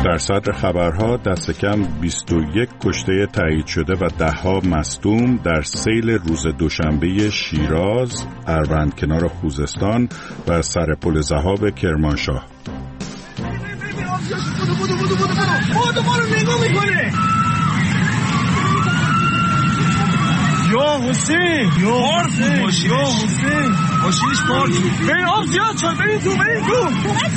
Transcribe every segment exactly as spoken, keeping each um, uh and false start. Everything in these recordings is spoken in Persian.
در صدر خبرها دست کم بیست و یک کشته تایید شده و ده‌ها مصدوم در سیل روز دوشنبه شیراز، اروند کنار خوزستان و سر پل ذهاب کرمانشاه. یا حسین یا حسین یا حسین ماشینش پارک بریم آب زیاد شد بریم تو بریم تو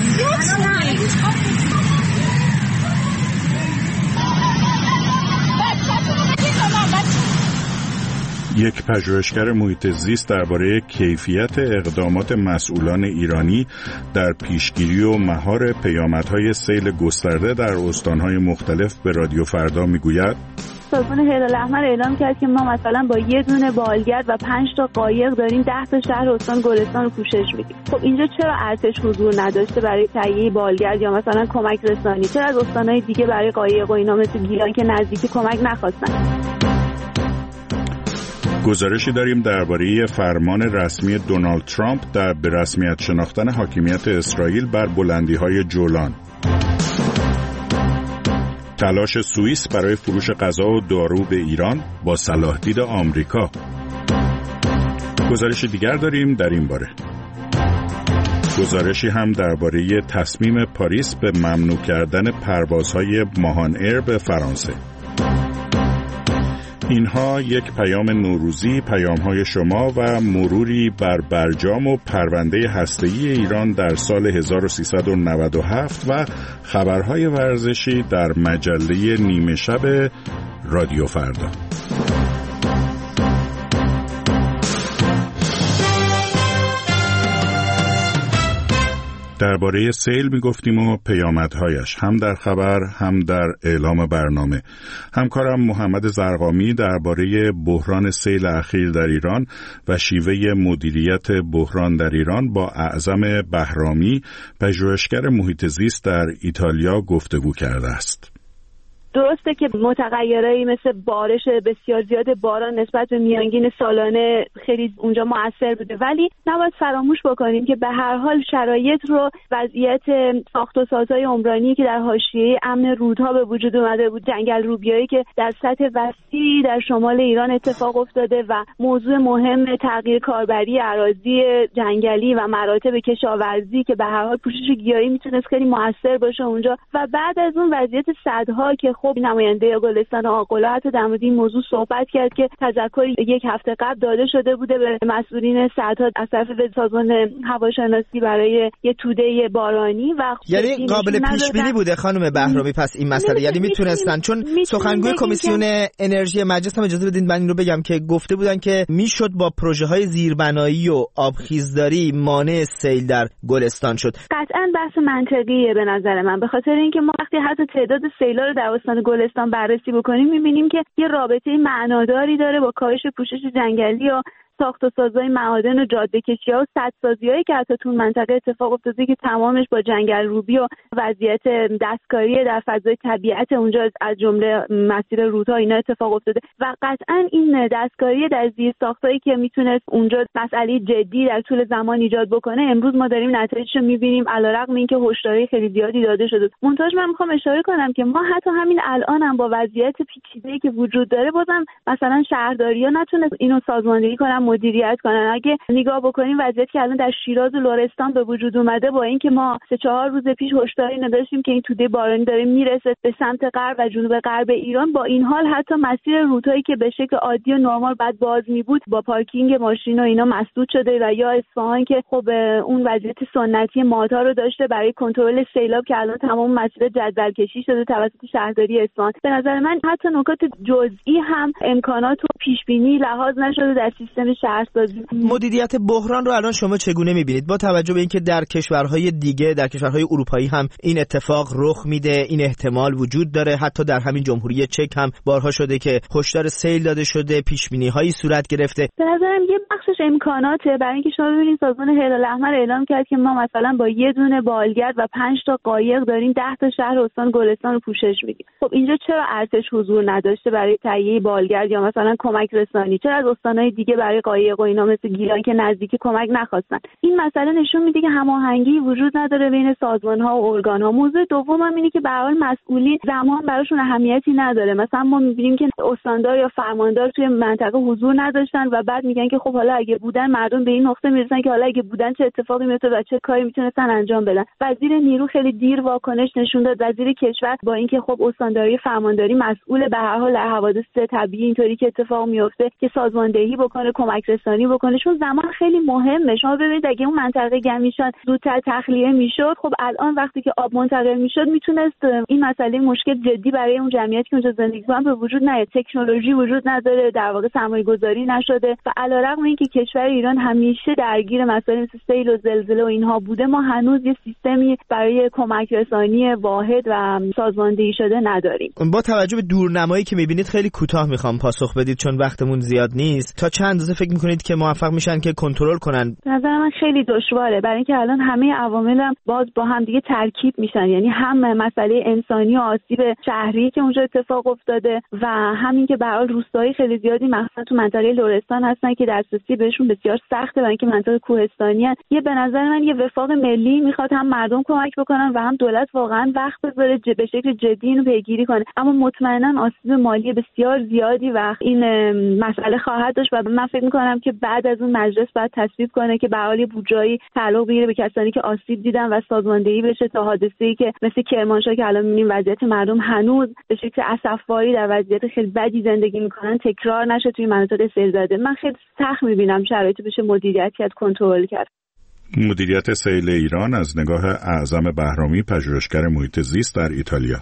یک پژوهشگر محیط زیست درباره کیفیت اقدامات مسئولان ایرانی در پیشگیری و مهار پیامدهای سیل گسترده در استانهای مختلف به رادیو فردا میگوید سازمان هلال احمر اعلام کرد که ما مثلا با یه دونه بالگرد و پنج تا قایق داریم ده تا شهر استان گلستان رو پوشش میدیم. خب اینجا چرا ارتش حضور نداشته برای تهیه بالگرد یا مثلا کمک رسانی؟ چرا از استانهای دیگه برای قایق و اینا مثل گیلان که نزدیکی کمک نخواستن؟ گزارشی داریم درباره فرمان رسمی دونالد ترامپ در به رسمیت شناختن حاکمیت اسرائیل بر بلندی‌های جولان. تلاش سوئیس برای فروش غذا و دارو به ایران با صلاح دید آمریکا. گزارش دیگر داریم در این باره. گزارشی هم درباره تصمیم پاریس به ممنوع کردن پروازهای ماهان ایر به فرانسه. اینها یک پیام نوروزی، پیام‌های شما و مروری بر برجام و پرونده هسته‌ای ایران در سال هزار و سیصد و نود و هفت و خبرهای ورزشی در مجله نیمه شب رادیو فردا. درباره سیل میگفتیم و پیامدهایش، هم در خبر هم در اعلام برنامه. همکارم محمد زرقامی درباره بحران سیل اخیر در ایران و شیوه مدیریت بحران در ایران با اعظم بهرامی، پژوهشگر محیط زیست در ایتالیا گفتگو کرده است. درسته که متغیرایی مثل بارش بسیار زیاد باران نسبت به میانگین سالانه خیلی اونجا مؤثر بوده، ولی نباید فراموش بکنیم که به هر حال شرایط رو وضعیت ساخت و سازهای عمرانی که در حاشیه امن رودها به وجود اومده بود، جنگل روبیایی که در سطح وسیعی در شمال ایران اتفاق افتاده و موضوع مهم تغییر کاربری اراضی جنگلی و مراتب کشاورزی که به هر حال پوشش گیاهی میتونست خیلی مؤثر باشه اونجا، و بعد از اون وضعیت سدها که خب نماینده گلستان آقلا حتی در مورد این موضوع صحبت کرد که تذکر یک هفته قبل داده شده بوده به مسئولین سدها از طرف سازمان هواشناسی برای یه توده بارانی و یعنی قابل پیش بینی بوده خانم بهرامی پس این مسئله، یعنی میتونستن، چون سخنگوی کمیسیون انرژی مجلس هم اجازه بدین من این رو بگم که گفته بودن که میشد با پروژه های زیربنایی و آبخیزداری مانع سیل در گلستان شد. قطعا بحث منطقیه به نظر من، به خاطر اینکه ما وقتی حتی تعداد سیل‌ها رو در استان گلستان بررسی بکنیم می‌بینیم که یه رابطه معناداری داره با کاهش پوشش جنگلی و ساخت و سازهای معادن و جاده‌کشی‌ها و سدسازی‌هایی که حتی تو منطقه اتفاق افتاده که تمامش با جنگل روبی و وضعیت دستکاری در فضای طبیعت اونجا از جمله مسیر رودها اینا اتفاق افتاده و قطعاً این دستکاری در زیر ساختایی که میتونست اونجا مسئله جدی در طول زمان ایجاد بکنه، امروز ما داریم نتایجش رو می‌بینیم، علیرغم اینکه هشداری خیلی زیادی داده شده. منتها من می‌خوام اشاره کنم که ما حتی همین الان هم با وضعیت پیچیده‌ای که وجود داره بازم مثلا شهرداری‌ها نتونست اینو سازماندهی کنن، مدیریت کنن. اگه نگاه بکنیم وضعیتی که الان در شیراز و لرستان به وجود اومده، با اینکه ما سه چهار روز پیش هشداری نداشتیم که این توده بارانی داره میرسه به سمت غرب و جنوب غرب ایران، با این حال حتی مسیر رودهایی که به شکل عادی و نرمال بعد باز می بود با پارکینگ ماشین و اینا مسدود شده، و یا اصفهان که خب اون وضعیت سنتی ماتا رو داشته برای کنترل سیلاب که الان تمام مسیر جدول کشی شده توسط شهرداری اصفهان. به نظر من حتی نکات جزئی هم امکانات و پیش بینی لحاظ نشده در سیستم شهرسازی. مدیریت بحران رو الان شما چگونه می‌بینید با توجه به اینکه در کشورهای دیگه، در کشورهای اروپایی هم این اتفاق رخ میده، این احتمال وجود داره، حتی در همین جمهوری چک هم بارها شده که هشدار سیل داده شده، پیش‌بینی‌هایی صورت گرفته. به نظرم یه بخشش امکاناته، برای اینکه شما ببینید سازمان هلال احمر اعلام کرد که ما مثلا با یه دونه بالگرد و پنج تا قایق داریم ده تا شهر استان گلستان رو پوشش میدیم. خب اینجا چرا ارتش حضور نداشته برای تهیه بالگرد یا مثلا کمک رسانی؟ چرا از استان‌های دیگه برای قایق و اینا مثل گیلان که نزدیکی کمک نخواستن. این مسئله نشون میده که هماهنگی وجود نداره بین سازمان‌ها و ارگان‌ها. موضوع دوم هم اینه که به هر حال مسئولین زمان براشون اهمیتی نداره. مثلا ما می‌بینیم که استاندار یا فرماندار توی منطقه حضور نداشتن و بعد میگن که خب حالا اگه بودن مردم به این نقطه میرسن که حالا اگه بودن چه اتفاقی میفته و چه کاری میتونستن انجام بدن. وزیر نیرو خیلی دیر واکنش نشون داد. وزیر کشور با اینکه خب استانداری فرمانداری مسئول به هر حال حوادث طبیعی اینطوری که اتفاق میفته که سازماندهی بکنه، کمک رسانی بکنه، چون زمان خیلی مهمه. شما ببینید اگه اون منطقه گمیشان زودتر تخلیه میشد، خب الان وقتی که آب منتقل میشد میتونست این مسئله مشکل جدی برای اون جمعیتی که اونجا زندگی می‌کنن به وجود نیاد. تکنولوژی وجود نداره، در واقع سرمایه‌گذاری نشده و علیرغم اینکه کشور ایران همیشه درگیر مسائل مثل سیل و زلزله و اینها بوده، ما هنوز یه سیستمی برای کمک رسانی واحد و سازماندهی شده نداریم. با توجه به دورنمایی که می‌بینید خیلی کوتاه می‌خوام پاسخ بدید چون وقتمون زیاد نیست. تا چند اندازه فکر می‌کنید که موفق میشن که کنترل کنن؟ به نظر من خیلی دشواره، برای اینکه الان همه عوامل هم باز با هم دیگه ترکیب میشن، یعنی هم مسئله انسانی و آسیب شهری که اونجا اتفاق افتاده و همین که به هر حال روستایی خیلی زیادی مخصوصا تو منطقه لرستان هستن که دسترسی بهشون بسیار سخته، برای اینکه منطقه کوهستانی هست. یه به نظر من یه وفاق ملی میخواد هم مردم کمک بکنن و هم دولت واقعا وقت بذاره به شکل جدی اینو پیگیری کنه، اما مطمئنا آسیب مالی بسیار زیادی و این مسئله خواهد داشت و من فکر می‌کنم که بعد از اون مجلس باید تصویب کنه که به هر حال بودجه‌ای تعلق بگیره به کسانی که آسیب دیدن و سازماندهی بشه تا حادثه‌ای که مثل کرمانشاه که الان می‌بینیم وضعیت مردم هنوز به شکل اسفباری در وضعیت خیلی بدی زندگی می‌کنن تکرار نشه توی مناطق سیل‌زده. من خیلی سخت می‌بینم شرایطی بشه مدیریت کرد، کنترل کرد. مدیریت سیل ایران از نگاه اعظم بهرامی، پژوهشگر محیط زیست در ایتالیا.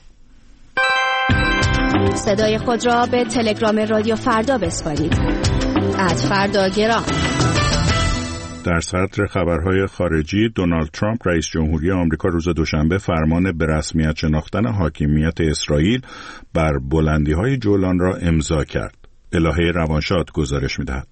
صدای خود را به تلگرام رادیو فردا بسپارید. ات فردا گرام. در صدر خبرهای خارجی، دونالد ترامپ رئیس جمهوری آمریکا روز دوشنبه فرمان به رسمیت شناختن حاکمیت اسرائیل بر بلندی‌های جولان را امضا کرد. الهه روانشاد گزارش می‌دهد.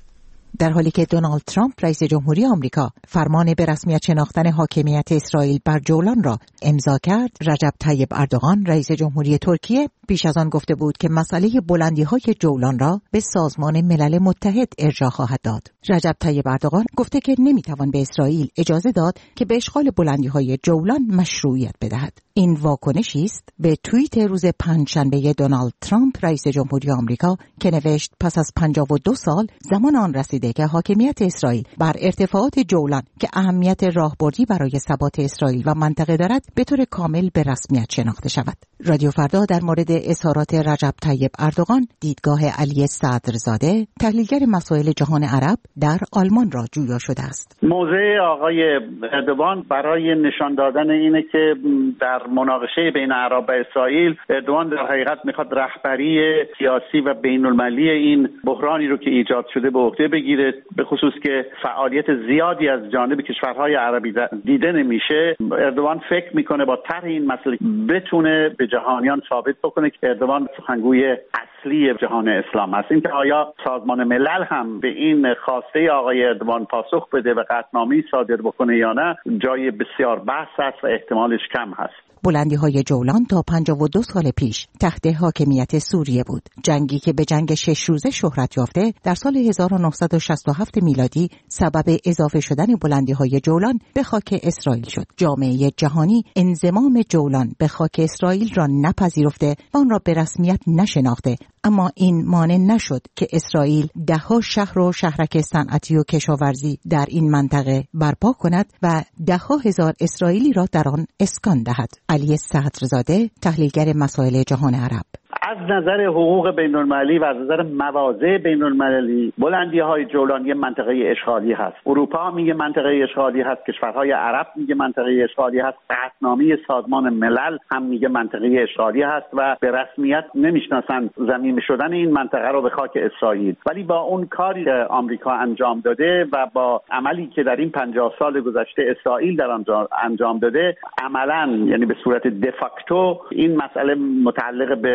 در حالی که دونالد ترامپ رئیس جمهوری آمریکا فرمان به رسمیت شناختن حاکمیت اسرائیل بر جولان را امضا کرد، رجب طیب اردوغان رئیس جمهوری ترکیه پیش از آن گفته بود که مسئله بلندی‌های جولان را به سازمان ملل متحد ارجاع خواهد داد. رجب طیب اردوغان گفته که نمیتوان به اسرائیل اجازه داد که به اشغال بلندی‌های جولان مشروعیت بدهد. این واکنشی است به توییت روز پنجشنبه دونالد ترامپ رئیس جمهوری آمریکا که نوشت پس از پنجاه و دو سال زمان آن رسیده که حاکمیت اسرائیل بر ارتفاعات جولان که اهمیت راهبردی برای ثبات اسرائیل و منطقه دارد به طور کامل به رسمیت شناخته شود. رادیو فردا در مورد اظهارات رجب طیب اردوغان دیدگاه علی صدرزاده، تحلیلگر مسائل جهان عرب در آلمان را جویا شده است. موضع آقای اردوغان برای نشان دادن اینه که در مناقشه بین عرب و اسرائیل، اردوغان در حقیقت میخواد رهبری سیاسی و بین المللی این بحرانی رو که ایجاد شده به عهده بگیره، به خصوص که فعالیت زیادی از جانب کشورهای عربی دیده نمیشه. اردوغان فکر میکنه با طرح این مسئله بتونه به جهانیان ثابت بکنه که اردوغان سخنگوی اصلی جهان اسلام است. اینکه آیا سازمان ملل هم به این خواسته آقای اردوغان پاسخ بده و قطعنامه‌ای صادر بکنه یا نه، جای بسیار بحث است و احتمالش کم هست. بلندی‌های جولان تا پنجاه و دو سال پیش تحت حاکمیت سوریه بود. جنگی که به جنگ شش روزه شهرت یافته در سال هزار و نهصد و شصت و هفت میلادی سبب اضافه شدن بلندی‌های جولان به خاک اسرائیل شد. جامعه جهانی انضمام جولان به خاک اسرائیل را نپذیرفته و آن را به رسمیت نشناخته، اما این مانع نشد که اسرائیل ده‌ها شهر و شهرک صنعتی و کشاورزی در این منطقه برپا کند و ده‌ها هزار اسرائیلی را در آن اسکان دهد. علی صدرزاده، تحلیلگر مسائل جهان عرب: از نظر حقوق بین المللی و از نظر مواضع بین المللی، بلندی های جولان یه منطقه اشغالی هست. اروپا میگه منطقه اشغالی هست، کشورهای عرب میگه منطقه اشغالی هست، قطعنامه سازمان ملل هم میگه منطقه اشغالی هست و به رسمیت نمیشناسن ضمیمه شدن این منطقه رو به خاک اسرائیل. ولی با اون کاری که آمریکا انجام داده و با عملی که در این پنجاه سال گذشته اسرائیل در آنجا انجام داده، عملاً یعنی به صورت دفاکتو این مسئله متعلق به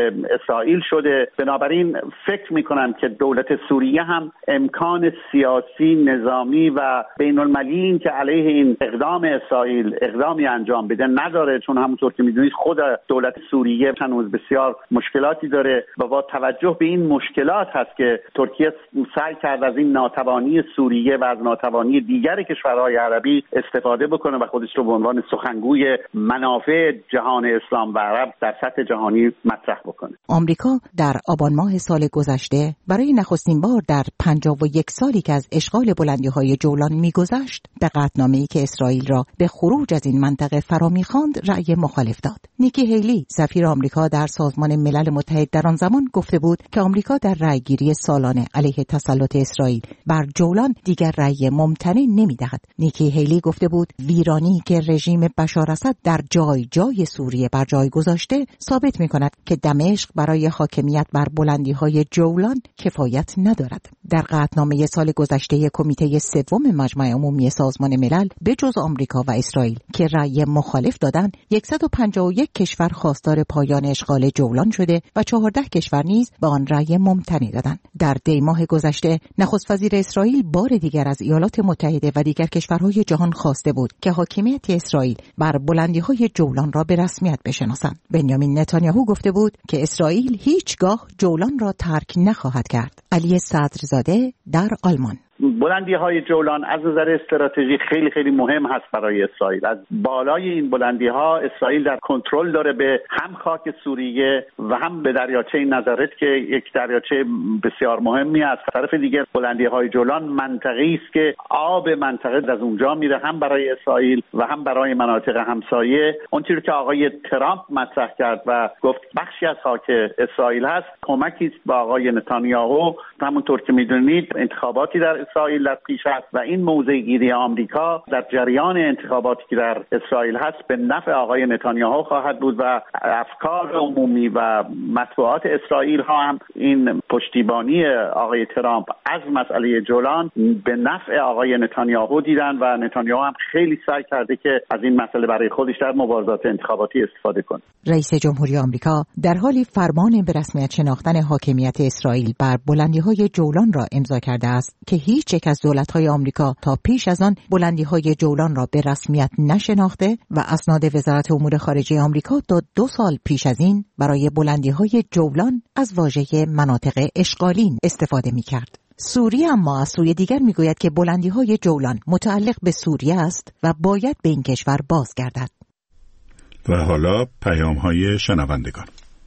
اسرائیل شده. بنابراین فکر میکنم که دولت سوریه هم امکان سیاسی، نظامی و بین المللی این که علیه این اقدام اسرائیل اقدامی انجام بده نداره، چون همونطور که میدونید خود دولت سوریه هنوز بسیار مشکلاتی داره و با توجه به این مشکلات هست که ترکیه سعی کرد از این ناتوانی سوریه و از ناتوانی دیگر کشورهای عربی استفاده بکنه و خودش رو به عنوان سخنگوی منافع جهان اسلام و عرب در سطح جهانی مطرح بکنه. آمریکا در آبان ماه سال گذشته برای نخستین بار در پنجاه و یک سالی که از اشغال بلندی‌های جولان می‌گذشت به قطعنامه‌ای که اسرائیل را به خروج از این منطقه فرا می‌خواند رأی مخالف داد. نیکی هیلی سفیر آمریکا در سازمان ملل متحد در آن زمان گفته بود که آمریکا در رأیگیری سالانه علیه تسلط اسرائیل بر جولان دیگر رأی ممتنع نمی‌دهد. نیکی هیلی گفته بود ویرانی که رژیم بشار اسد در جای جای سوریه بر جای گذاشته ثابت می‌کند که دمشق برای حاکمیت بر بلندی‌های جولان کفایت ندارد. در قطعنامه سال گذشته کمیته سوم مجمع عمومی سازمان ملل به جز آمریکا و اسرائیل که رأی مخالف دادند، صد و پنجاه و یک کشور خواستار پایان اشغال جولان شده و چهارده کشور نیز به آن رأی ممتنع دادند. در دی ماه گذشته نخست وزیر اسرائیل بار دیگر از ایالات متحده و دیگر کشورهای جهان خواسته بود که حاکمیت اسرائیل بر بلندی‌های جولان را به رسمیت بشناسند. بنیامین نتانیاهو گفته بود که اسرائیل هیچگاه جولان را ترک نخواهد کرد. علی صدرزاده در آلمان: بلندی های جولان از نظر استراتژی خیلی خیلی مهم هست برای اسرائیل. از بالای این بلندی ها اسرائیل در کنترل داره به هم خاک سوریه و هم به دریاچه نزارت که یک دریاچه بسیار مهمی است. طرف دیگر بلندی های جولان منطقه‌ای است که آب منطقه از اونجا میره هم برای اسرائیل و هم برای مناطق همسایه. اونطوری که آقای ترامپ مطرح کرد و گفت بخشی از خاک اسرائیل هست، کمکی است با آقای نتانیاهو. همونطور که میدونید انتخاباتی در اسرائیل در پیش است و این موضع گیری آمریکا در جریان انتخاباتی که در اسرائیل هست به نفع آقای نتانیاهو خواهد بود و افکار عمومی و مطبوعات اسرائیل ها هم این پشتیبانی آقای ترامپ از مسئله جولان به نفع آقای نتانیاهو دیدن و نتانیاهو هم خیلی سعی کرده که از این مسئله برای خودش در مبارزات انتخاباتی استفاده کنه. رئیس جمهوری آمریکا در حالی فرمان به رسمیت شناختن حاکمیت اسرائیل بر بلندی‌های جولان را امضا کرده است که هیچ یک از دولت‌های آمریکا تا پیش از آن بلندی‌های جولان را به رسمیت نشناخته و اسناد وزارت امور خارجه آمریکا تا دو سال پیش از این برای بلندی‌های جولان از واژه مناطق اشغالین استفاده می‌کرد. سوریه اما از سوی دیگر می‌گوید که بلندی‌های جولان متعلق به سوریه است و باید به این کشور بازگردد. و حالا پیام‌های شنوندگان.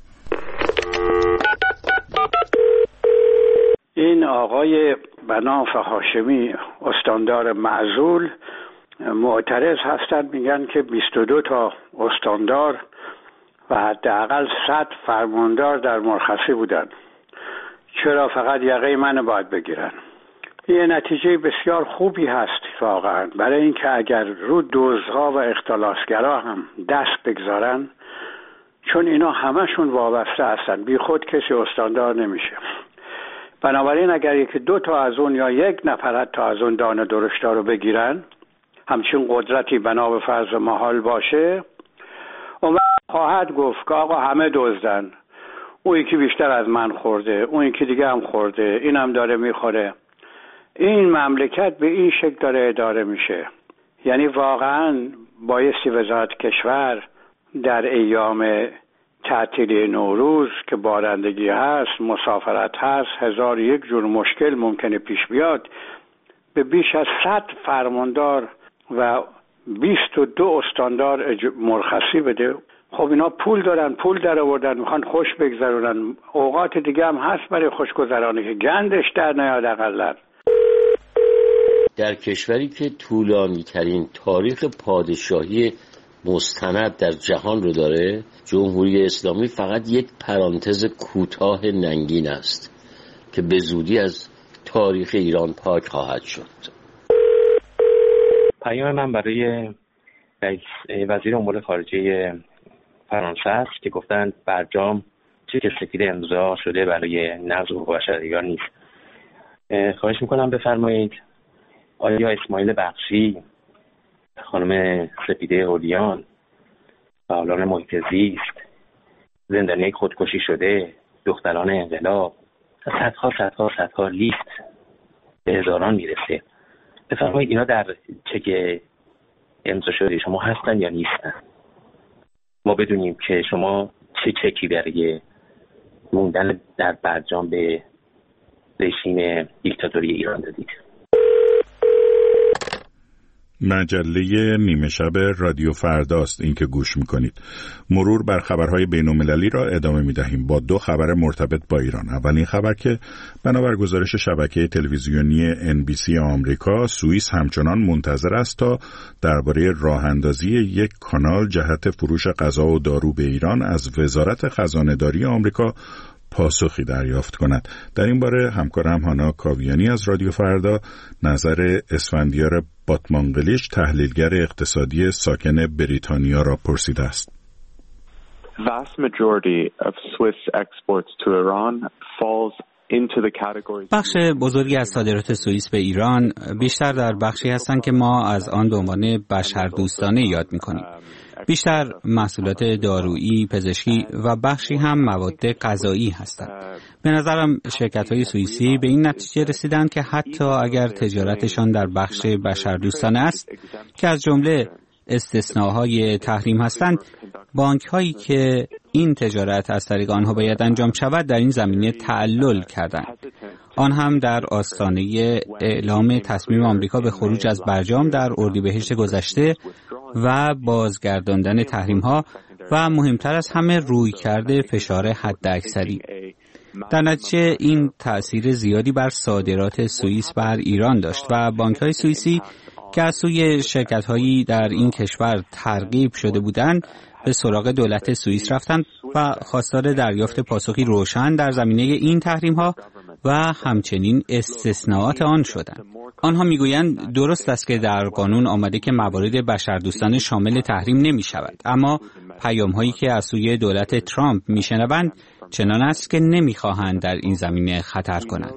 این آقای بناف هاشمی استاندار معزول معترض هستند، میگن که بیست و دو تا استاندار و حداقل صد فرماندار در مرخصی بودن، چرا فقط یقه من باید بگیرن؟ یه نتیجه بسیار خوبی هست واقعا، برای اینکه اگر رو دزدها و اختلاسگرا هم دست بگذارن، چون اینا همشون وابسته هستن، بی خود کسی استاندار نمیشه. بنابراین اگر یکی دو تا از اون یا یک نفر تا از اون دانه درشتار رو بگیرن، همچین قدرتی بنا به فرض محال باشه، اون خواهد گفت که آقا همه دزدن، اون یکی بیشتر از من خورده، اون یکی دیگه هم خورده، این هم داره میخوره. این مملکت به این شکل داره اداره میشه. یعنی واقعا بایستی وزارت کشور در ایام تعطیلی نوروز که بارندگی هست، مسافرت هست، هزار یک جور مشکل ممکنه پیش بیاد، به بیش از صد فرماندار و بیست و دو استاندار مرخصی بده. خب اینا پول دارن، پول در آوردن، میخوان خوش بگذرونن، اوقات دیگه هم هست برای خوشگذرانی که گندش در نیاد. اقلا در کشوری که طولانی ترین تاریخ پادشاهی مستند در جهان رو داره، جمهوری اسلامی فقط یک پرانتز کوتاه ننگین است که به زودی از تاریخ ایران پاک خواهد شد. پیام من برای وزیر امور خارجه فرانسه است که گفتند برجام چک سفید امضا شده برای نقض حقوق بشر ایران نیست. خواهش میکنم بفرمایید آیا اسماعیل بخشی، خانم سپیده اولیان، فعالان محیط زیست، زندانی خودکشی شده دختران انقلاب، صدها صدها صدها لیست به هزاران میرسه. بفرمایید اینا در چک امضا شده شما هستن یا نیستن؟ ما بدونیم که شما چه چکی برای موندن در برجام به رژیم دیکتاتوری ایران دادید. مجله نیمه شب رادیو فرداست این که گوش میکنید. مرور بر خبرهای بین‌المللی را ادامه میدهیم با دو خبر مرتبط با ایران. اولین خبر که بنابر گزارش شبکه تلویزیونی ان بی سی آمریکا، سوئیس همچنان منتظر است تا درباره راه اندازی یک کانال جهت فروش غذا و دارو به ایران از وزارت خزانه‌داری آمریکا پاسخی دریافت کند. در این باره همکارم هانا کاویانی از رادیو فردا نظر اسفندیار باتمانقلیش، تحلیلگر اقتصادی ساکن بریتانیا را پرسیده است. Vast majority of Swiss exports to Iran falls into the categories. بخش بزرگی از صادرات سوئیس به ایران بیشتر در بخشی هستند که ما از آن به عنوان بشردوستانه یاد می‌کنیم. بیشتر محصولات دارویی، پزشکی و بخشی هم مواد غذایی هستند. به نظرم شرکت‌های سوئیسی به این نتیجه رسیدند که حتی اگر تجارتشان در بخش بشردوستانه است که از جمله استثناهای تحریم هستند، بانک‌هایی که این تجارت از طریق آنها باید انجام شود در این زمینه تعلل کردند. آن هم در آستانه اعلام تصمیم آمریکا به خروج از برجام در اردیبهشت گذشته و بازگرداندن تحریم‌ها و مهمتر از همه رویکرد فشار حداکثری. در نتیجه این تأثیر زیادی بر صادرات سوئیس بر ایران داشت و بانک‌های سوئیسی که از سوی شرکت‌هایی در این کشور ترغیب شده بودند به سراغ دولت سوئیس رفتند و خواستار دریافت پاسخی روشن در زمینه این تحریم‌ها و همچنین استثناءات آن شدند. آنها میگویند درست است که در قانون آمده که موارد بشردوستانه شامل تحریم نمی شود، اما پیام‌هایی که از سوی دولت ترامپ میشنوند چنان است که نمیخواهند در این زمینه خطر کنند.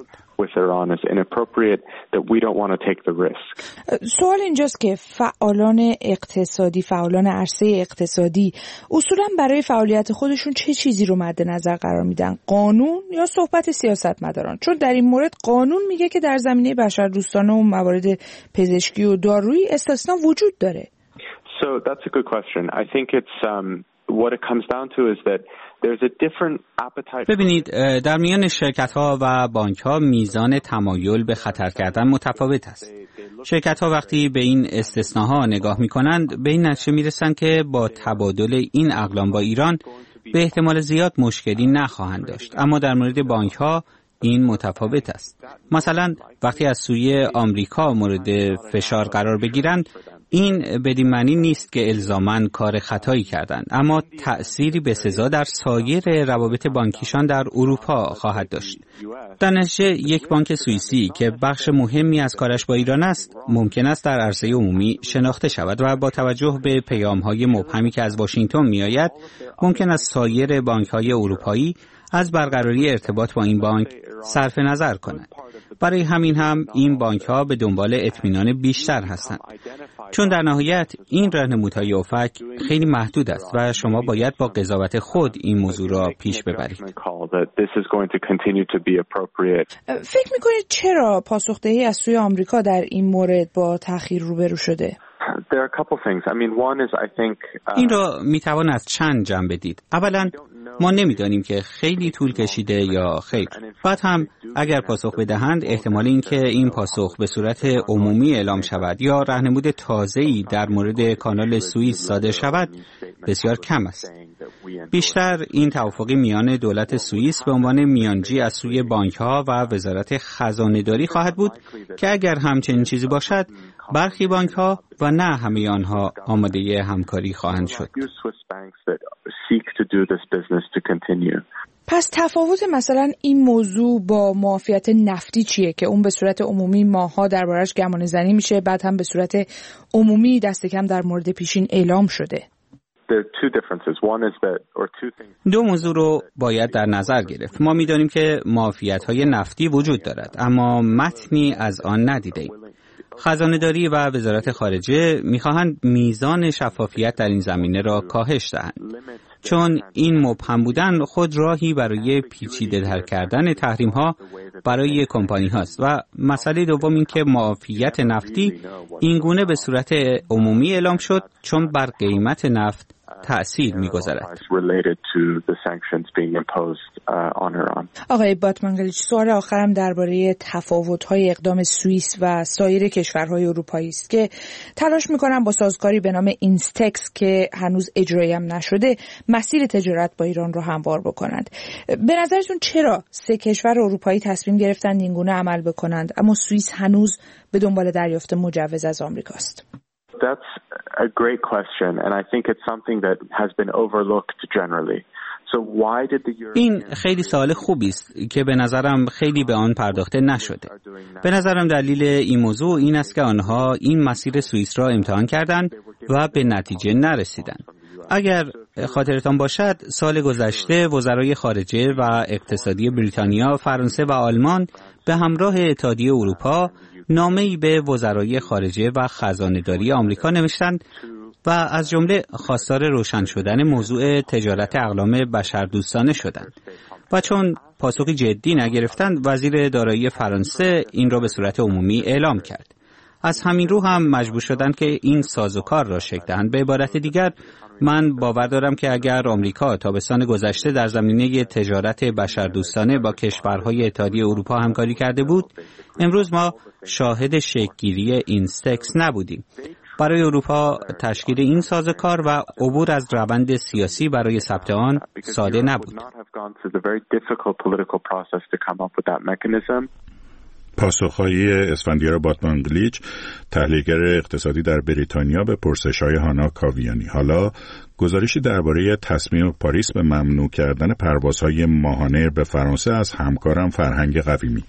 سوال اینجاست که فعالان اقتصادی، فعالان عرصه اقتصادی اصولا برای فعالیت خودشون چه چیزی رو مد نظر قرار میدن؟ قانون یا صحبت سیاستمداران؟ چون در این مورد قانون میگه که در زمینه بشردوستانه و موارد پزشکی و دارویی استثنا وجود داره. So that's a good question. I think it's um, what it comes down to is that there's a different appetite. ببینید در میان شرکت‌ها و بانک‌ها میزان تمایل به خطر کردن متفاوت است. شرکت‌ها وقتی به این استثناها نگاه می‌کنند به این نتیجه می‌رسند که با تبادل این اقلام با ایران به احتمال زیاد مشکلی نخواهند داشت، اما در مورد بانک‌ها این متفاوت است. مثلا وقتی از سوی آمریکا مورد فشار قرار بگیرند، این بدین معنی نیست که الزاماً کار خطایی کردند، اما تأثیری بسزا در سایر روابط بانکیشان در اروپا خواهد داشت. در نتیجه یک بانک سوئیسی که بخش مهمی از کارش با ایران است، ممکن است در عرصه عمومی شناخته شود و با توجه به پیام‌های مبهمی که از واشنگتن می‌آید، ممکن است سایر بانک‌های اروپایی از برقراری ارتباط با این بانک صرف نظر کنند. برای همین هم این بانک‌ها به دنبال اطمینان بیشتر هستند، چون در نهایت این راهنمودهای افق خیلی محدود است و شما باید با قضاوت خود این موضوع را پیش ببرید. فکر می‌کنید چرا پاسخدهی از سوی آمریکا در این مورد با تأخیر روبرو شده؟ این را میتوان از چند جنبه دید. اولا ما نمیدانیم که خیلی طول کشیده یا خیر. بعد هم اگر پاسخ بدهند احتمال این که این پاسخ به صورت عمومی اعلام شود یا راهنمود تازه‌ای در مورد کانال سوئیس صادر شود بسیار کم است. بیشتر این توافقی میان دولت سوئیس به عنوان میانجی از سوی بانک‌ها و وزارت خزانه‌داری خواهد بود که اگر همچنین چیزی باشد برخی بانک‌ها و نه همه آنها آماده همکاری خواهند شد. پس تفاوت مثلا این موضوع با معافیت نفتی چیه که اون به صورت عمومی ماها دربارش گمان زنی میشه، بعد هم به صورت عمومی دست کم در مورد پیشین اعلام شده؟ دو موضوع رو باید در نظر گرفت. ما می‌دانیم که معافیت‌های نفتی وجود دارد، اما متنی از آن ندیده‌ایم. خزانه‌داری و وزارت خارجه می‌خواهند میزان شفافیت در این زمینه را کاهش دهند. چون این مبهم بودن خود راهی برای پیچیده‌تر کردن تحریم‌ها برای کمپانی هاست. و مسئله دوم این که معافیت نفتی این گونه به صورت عمومی اعلام شد چون بر قیمت نفت تأثیر می‌گذارد. آقای باتمانگلیچ، سوال آخرم درباره تفاوت‌های اقدام سوئیس و سایر کشورهای اروپایی است که تلاش می‌کنن با سازگاری به نام اینستکس که هنوز اجرایی هم نشده مسیر تجارت با ایران رو هموار بکنند. به نظرتون چرا سه کشور اروپایی تصمیم گرفتند این گونه عمل بکنند اما سوئیس هنوز به دنبال دریافت مجوز از آمریکاست؟ That's a great question, and I think it's something that has been overlooked generally. So why did the European... این خیلی سوال خوبی است که به نظرم خیلی به آن پرداخته نشده. به نظرم دلیل این موضوع این است که آنها این مسیر سوئیس را امتحان کردند و به نتیجه نرسیدند. اگر خاطرتان باشد سال گذشته وزرای خارجه و اقتصادی بریتانیا، فرانسه و آلمان به همراه اتحادیه اروپا نامه‌ای به وزرای خارجه و خزانه‌داری آمریکا نوشتند و از جمله خواستار روشن شدن موضوع تجارت اقلام بشردوستانه شدند و چون پاسخی جدی نگرفتند وزیر دارایی فرانسه این را به صورت عمومی اعلام کرد. از همین رو هم مجبور شدند که این سازوکار را شکل دهند. به عبارت دیگر من باور دارم که اگر آمریکا تابستان گذشته در زمینه تجارت بشردوستانه با کشورهای اتحادیه اروپا همکاری کرده بود، امروز ما شاهد شکل‌گیری اینستکس نبودیم. برای اروپا تشکیل این سازوکار و عبور از روند سیاسی برای ثبت آن ساده نبود. پاسخهای اسفندیار باتمانگلیچ، تحلیلگر اقتصادی در بریتانیا، به پرسش‌های هانا کاویانی. حالا گزارشی درباره تصمیم پاریس به ممنوع کردن پروازهای ماهانه به فرانسه از همکارم فرهنگ قویمی.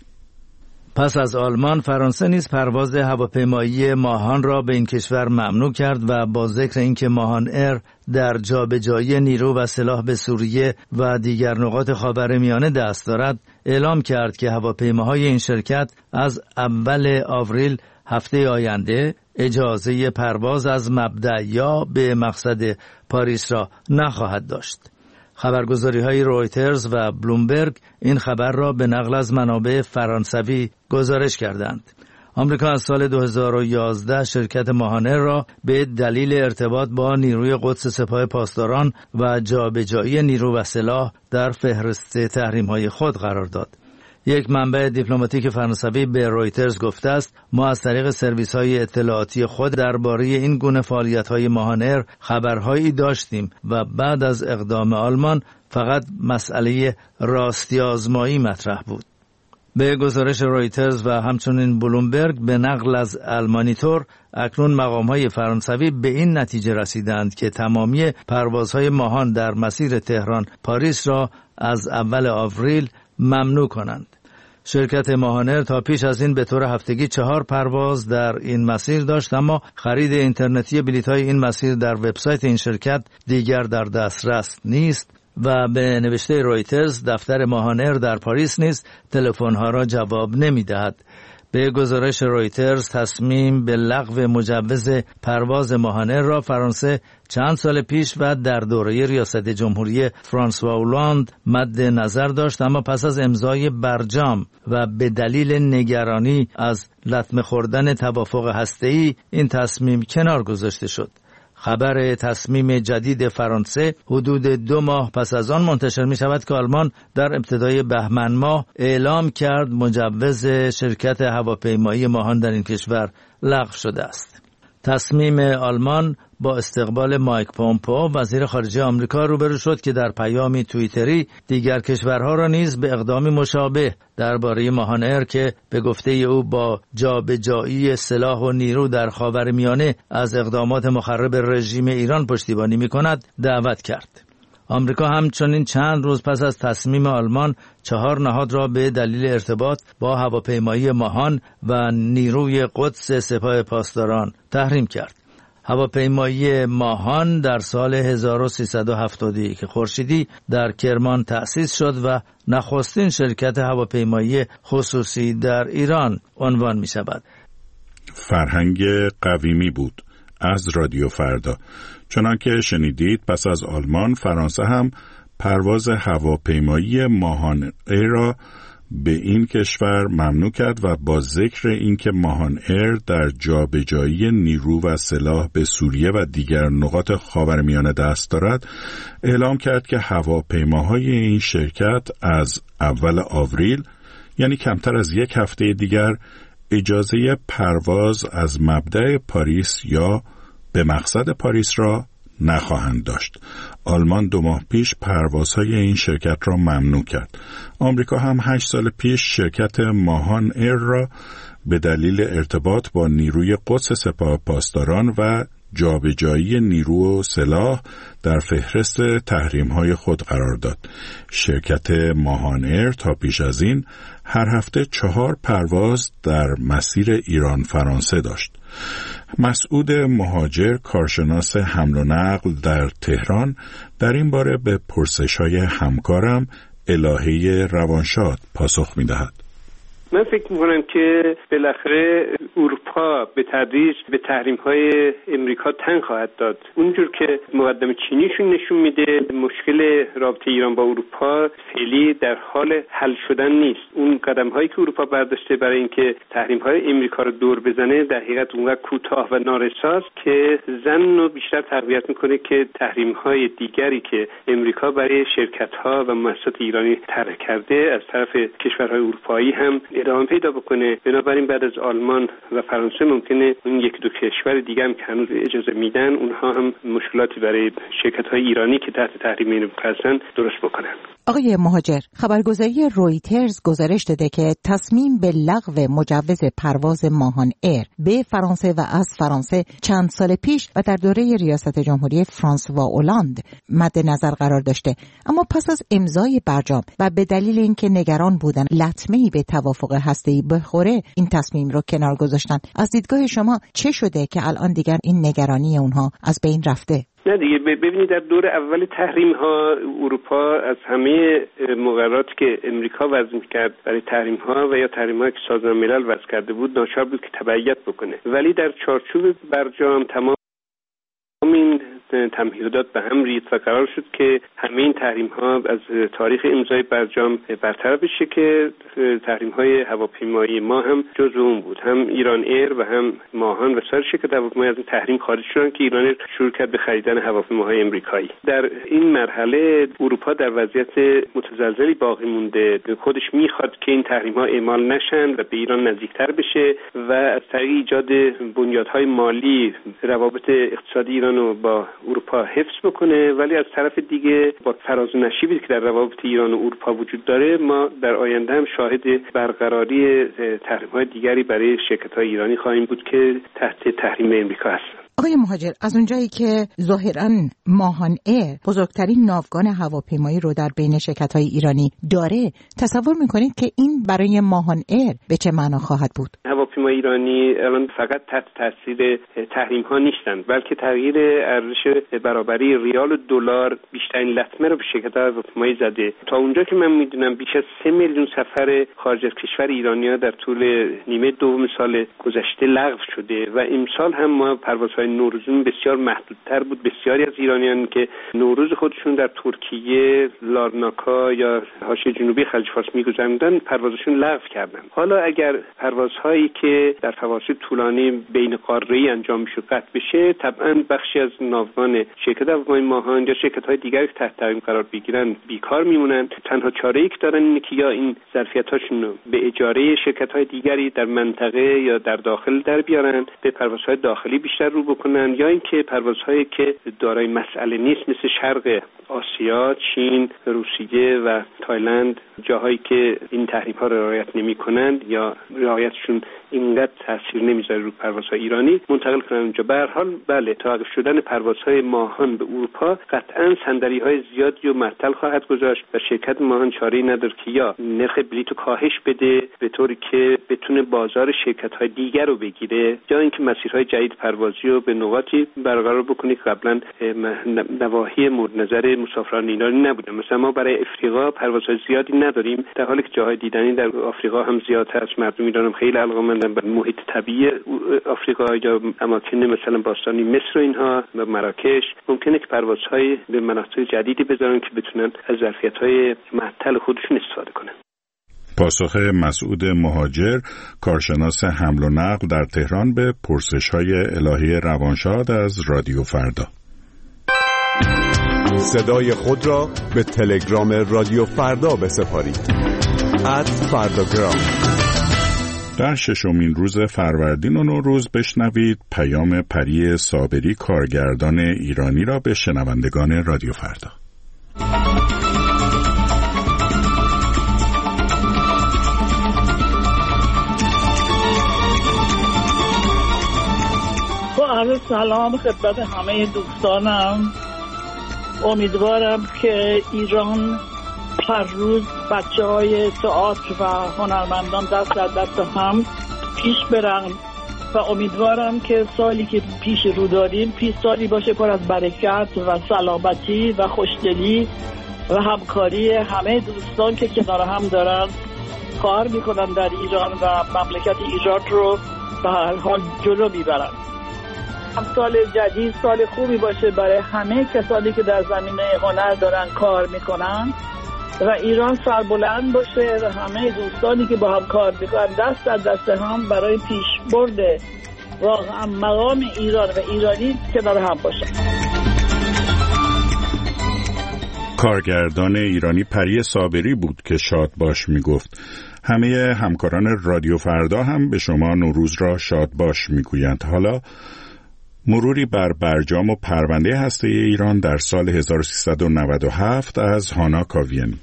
پس از آلمان، فرانسه نیز پرواز هواپیمایی ماهان را به این کشور ممنوع کرد و با ذکر اینکه ماهان ایر در جابجایی نیرو و سلاح به سوریه و دیگر نقاط خاورمیانه دست دارد، اعلام کرد که هواپیماهای این شرکت از اول آوریل هفته آینده اجازه پرواز از مبدأ یا به مقصد پاریس را نخواهد داشت. خبرگزاری‌های رویترز و بلومبرگ این خبر را به نقل از منابع فرانسوی گزارش کردند. آمریکا از سال دو هزار و یازده شرکت ماهانر را به دلیل ارتباط با نیروی قدس سپاه پاسداران و جابجایی نیرو و سلاح در فهرست تحریم‌های خود قرار داد. یک منبع دیپلماتیک فرانسوی به رویترز گفته است ما از طریق سرویس‌های اطلاعاتی خود درباره این گونه فعالیت‌های ماهانر خبرهایی داشتیم و بعد از اقدام آلمان فقط مسئله راستی آزمایی مطرح بود. به گزارش رویترز و همچنین بلومبرگ به نقل از المانیتور، اکنون مقام‌های فرانسوی به این نتیجه رسیدند که تمامی پروازهای ماهان در مسیر تهران پاریس را از اول آوریل ممنوع کنند. شرکت ماهانر تا پیش از این به طور هفتگی چهار پرواز در این مسیر داشت، اما خرید اینترنتی بلیط‌های این مسیر در وبسایت این شرکت دیگر در دسترس نیست و به نوشته رویترز دفتر ماهانر در پاریس نیز تلفن‌ها را جواب نمی‌دهد. به گزارش رویترز تصمیم به لغو مجوز پرواز ماهانر را فرانسه چند سال پیش و در دوره ریاست جمهوری فرانسوا اولاند مد نظر داشت، اما پس از امضای برجام و به دلیل نگرانی از لطمه خوردن توافق هسته‌ای این تصمیم کنار گذاشته شد. خبر تصمیم جدید فرانسه حدود دو ماه پس از آن منتشر می شود که آلمان در ابتدای بهمن ماه اعلام کرد مجوز شرکت هواپیمایی ماهان در این کشور لغو شده است. تصمیم آلمان با استقبال مایک پومپئو وزیر خارجه آمریکا روبرو شد که در پیامی توییتری دیگر کشورها را نیز به اقدامی مشابه درباره ماهان ایر که به گفته او با جابجایی سلاح و نیرو در خاورمیانه از اقدامات مخرب رژیم ایران پشتیبانی می‌کند دعوت کرد. آمریکا همچنین چند روز پس از تصمیم آلمان چهار نهاد را به دلیل ارتباط با هواپیمایی ماهان و نیروی قدس سپاه پاسداران تحریم کرد. هواپیمایی ماهان در سال هزار و سیصد و هفتاد و یک خورشیدی در کرمان تأسیس شد و نخستین شرکت هواپیمایی خصوصی در ایران عنوان می شود. فرهنگ قویمی بود. از رادیو فردا. چنانکه شنیدید پس از آلمان، فرانسه هم پرواز هواپیمایی ماهان ایر را به این کشور ممنوع کرد و با ذکر اینکه ماهان ایر در جابجایی نیرو و سلاح به سوریه و دیگر نقاط خاورمیانه دست دارد، اعلام کرد که هواپیماهای این شرکت از اول آوریل، یعنی کمتر از یک هفته دیگر، اجازه پرواز از مبدأ پاریس یا به مقصد پاریس را نخواهند داشت. آلمان دو ماه پیش پروازهای این شرکت را ممنوع کرد. آمریکا هم هشت سال پیش شرکت ماهان ایر را به دلیل ارتباط با نیروی قدس سپاه پاسداران و جابجایی نیرو و سلاح در فهرست تحریم‌های خود قرار داد. شرکت ماهان ایر تا پیش از این هر هفته چهار پرواز در مسیر ایران فرانسه داشت. مسعود مهاجر، کارشناس حمل و نقل در تهران، در این باره به پرسش‌های همکارم الهه روانشاد پاسخ می‌دهد. من فکر میکنم که بالاخره اروپا به تدریج به تحریم‌های امریکا تن خواهد داد. اونجور که مقدمه چینیشون نشون میده، مشکل رابطه ایران با اروپا فعلی در حال حل شدن نیست. اون قدم‌هایی که اروپا برداشته برای اینکه تحریم‌های امریکا رو دور بزنه در حقیقت اونقدر کوتاه و نارساست که ظن رو بیشتر تقویت میکنه که تحریم‌های دیگری که امریکا برای شرکت‌ها و مؤسسات ایرانی طرح کرده از طرف کشورهای اروپایی هم ادامه پیدا بکنه. بنابراین بعد از آلمان و فرانسه ممکنه اون یک دو کشور دیگه هم که هنوز اجازه میدن اونها هم مشکلاتی برای شرکت‌های ایرانی که تحت تحریم امریکا هستن درست بکنن. آقای مهاجر، خبرگزاری رویترز گزارش داده که تصمیم به لغو مجوز پرواز ماهان ایر به فرانسه و از فرانسه چند سال پیش و در دوره ریاست جمهوری فرانسوا اولاند مد نظر قرار داشته، اما پس از امضای برجام و به دلیل اینکه نگران بودن لطمه‌ای به توافق هسته‌ای بخوره این تصمیم رو کنار گذاشتن. از دیدگاه شما چه شده که الان دیگر این نگرانی اونها از بین رفته؟ نه دیگه، ببینید در دور اول تحریم ها اروپا از همه مقرراتی که امریکا وضع کرد برای تحریم ها و یا تحریم هایی که سازمان ملل وضع کرده بود ناچار بود که تبعیت بکنه، ولی در چارچوب برجام تمام این تمهیدات به هم ریخت و قرار شد که همه این تحریم ها از تاریخ امضای برجام برطرف بشه که تحریم های هواپیمایی ما هم جزو اون بود. هم ایران ایر و هم ماهان و سایر شرکت هواپیمایی از این تحریم خارج شدن که ایران ایر شروع کرد به خریدن هواپیماهای امریکایی. در این مرحله اروپا در وضعیت متزلزلی باقی مونده. خودش میخواد که این تحریم ها اعمال نشن و به ایران نزدیکتر بشه و از طریق ایجاد بنیادهای مالی روابط اقتصادی ایران رو با اروپا حفظ بکنه، ولی از طرف دیگه با فراز و نشیبی که در روابط ایران و اروپا وجود داره ما در آینده هم شاهد برقراری تحریم‌های دیگری برای شرکت‌های ایرانی خواهیم بود که تحت تحریم امریکا هستند. آقای مهاجر، از اونجایی که ظاهراً ماهان ایر بزرگترین ناوگان هواپیمایی رو در بین شرکت‌های ایرانی داره، تصور می‌کنید که این برای ماهان ایر به چه معنا خواهد بود؟ هواپیمای ایرانی الان فقط تحت تاثیر تحریم‌ها نیستند، بلکه تغییر ارزش برابری ریال و دلار بیشترین لطمه رو به شرکت‌های هواپیمایی زده. تا اونجا که من می‌دونم بیش از سه میلیون سفر خارج از کشور ایرانی‌ها در طول نیمه دوم سال گذشته لغو شده و امسال هم ما پروازهای نوروزی بسیار محدودتر بود. بسیاری از ایرانیان که نوروز خودشون در ترکیه، لارناکا یا حاشیه جنوبی خلیج فارس می‌گذروندن پروازشون لغو کردن. حالا اگر پروازهایی که در فواصل طولانی بین قاره‌ای انجام میشه قطع بشه، طبعاً بخشی از ناوگان شرکت هواپیمای ماهان یا شرکت‌های دیگری که تحت تحریم قرار بگیرن بیکار میمونن. تنها چاره‌ای که دارن اینه که یا این ظرفیت‌هاشون رو به اجاره شرکت‌های دیگری در منطقه یا در داخل در بیارن، به پروازهای داخلی بیشتر رو بکنن، یا اینکه پروازهایی که دارای مسئله نیست مثل شرق آسیا، چین، روسیه و تایلند، جاهایی که این تحریم‌ها رو رعایت نمی‌کنند یا رعایتشون اینقدر تاثیر نمیذاره رو پروازهای ایرانی، منتقل کنن اونجا. به هر حال بله، توقف شدن پروازهای ماهان به اروپا قطعاً صندلی‌های زیادی و معطل خواهد گذاشت و شرکت ماهان چاره‌ای نداره که یا نرخ بلیطو کاهش بده به طوری که بتونه بازار شرکت‌های دیگر رو بگیره، یا اینکه مسیرهای جدید پروازی رو به نقاطی برقرار بکنه که قبلا نواحی مورد نظر مسافران ایرانی نبودن. مثلا ما برای افریقا پروازهای زیادی نداریم، در حالی که جاهای دیدنی در آفریقا هم زیاد هست. مردم ایران هم خیلی علاقه‌مند مثلا محیط طبیعی آفریقا یا اماکن مثلا باستانی مصر و اینها و مراکش ممکنه که پروازهای به مناطق جدیدی بذارن که بتونن از ظرفیت‌های معطل خودشون استفاده کنن. پاسخ مسعود مهاجر، کارشناس حمل و نقل در تهران، به پرسش‌های الهی روانشاد از رادیو فردا. صدای خود را به تلگرام رادیو فردا بسپارید. ات فرداگرام. در ششمین روز فروردین و نوروز بشنوید پیام پری صابری، کارگردان ایرانی را به شنوندگان رادیو فردا. با عرض سلام خدمت همه دوستانم. امیدوارم که ایران هر روز بچه های تئاتر و هنرمندان دست در دست هم پیش برن و امیدوارم که سالی که پیش رو داریم پیش سالی باشه پر از برکت و سلامتی و خوشدلی و همکاری همه دوستان که کنار هم دارن کار میکنن در ایران و مملکت ایران رو به هر حال جلو میبرن. سال جدید سال خوبی باشه برای همه کسانی که در زمینه هنر دارن کار میکنن و ایران سربلند باشه و همه دوستانی که با هم کار میکنن دست در دست هم برای پیش برده واقعا مقام ایران و ایرانی کنار هم باشن. کارگردان ایرانی پری صابری بود که شاد باش میگفت. همه همکاران رادیو فردا هم به شما نوروز را شاد باش میگویند. حالا مروری بر برجام و پرونده هسته ایران در سال هزار و سیصد و نود و هفت از هانا کاویانی.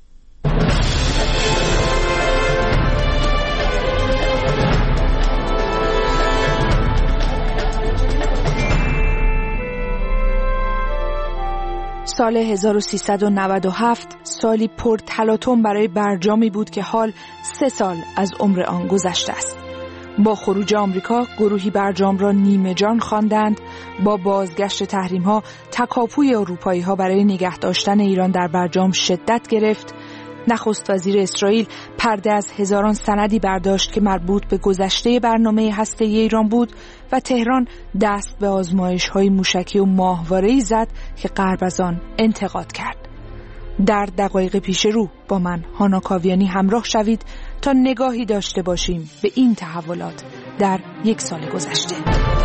سال هزار و سیصد و نود و هفت سالی پر تلاطم برای برجامی بود که حال سه سال از عمر آن گذشته است. با خروج آمریکا گروهی برجام را نیمه جان خواندند. با بازگشت تحریم‌ها تکاپوی اروپایی‌ها برای نگه داشتن ایران در برجام شدت گرفت. نخست وزیر اسرائیل پرده از هزاران سندی برداشت که مربوط به گذشته برنامه هسته‌ای ایران بود و تهران دست به آزمایش‌های موشکی و ماهواره‌ای زد که غرب از آن انتقاد کرد. در دقایق پیش رو با من هانا کاویانی همراه شوید تا نگاهی داشته باشیم به این تحولات در یک سال گذشته.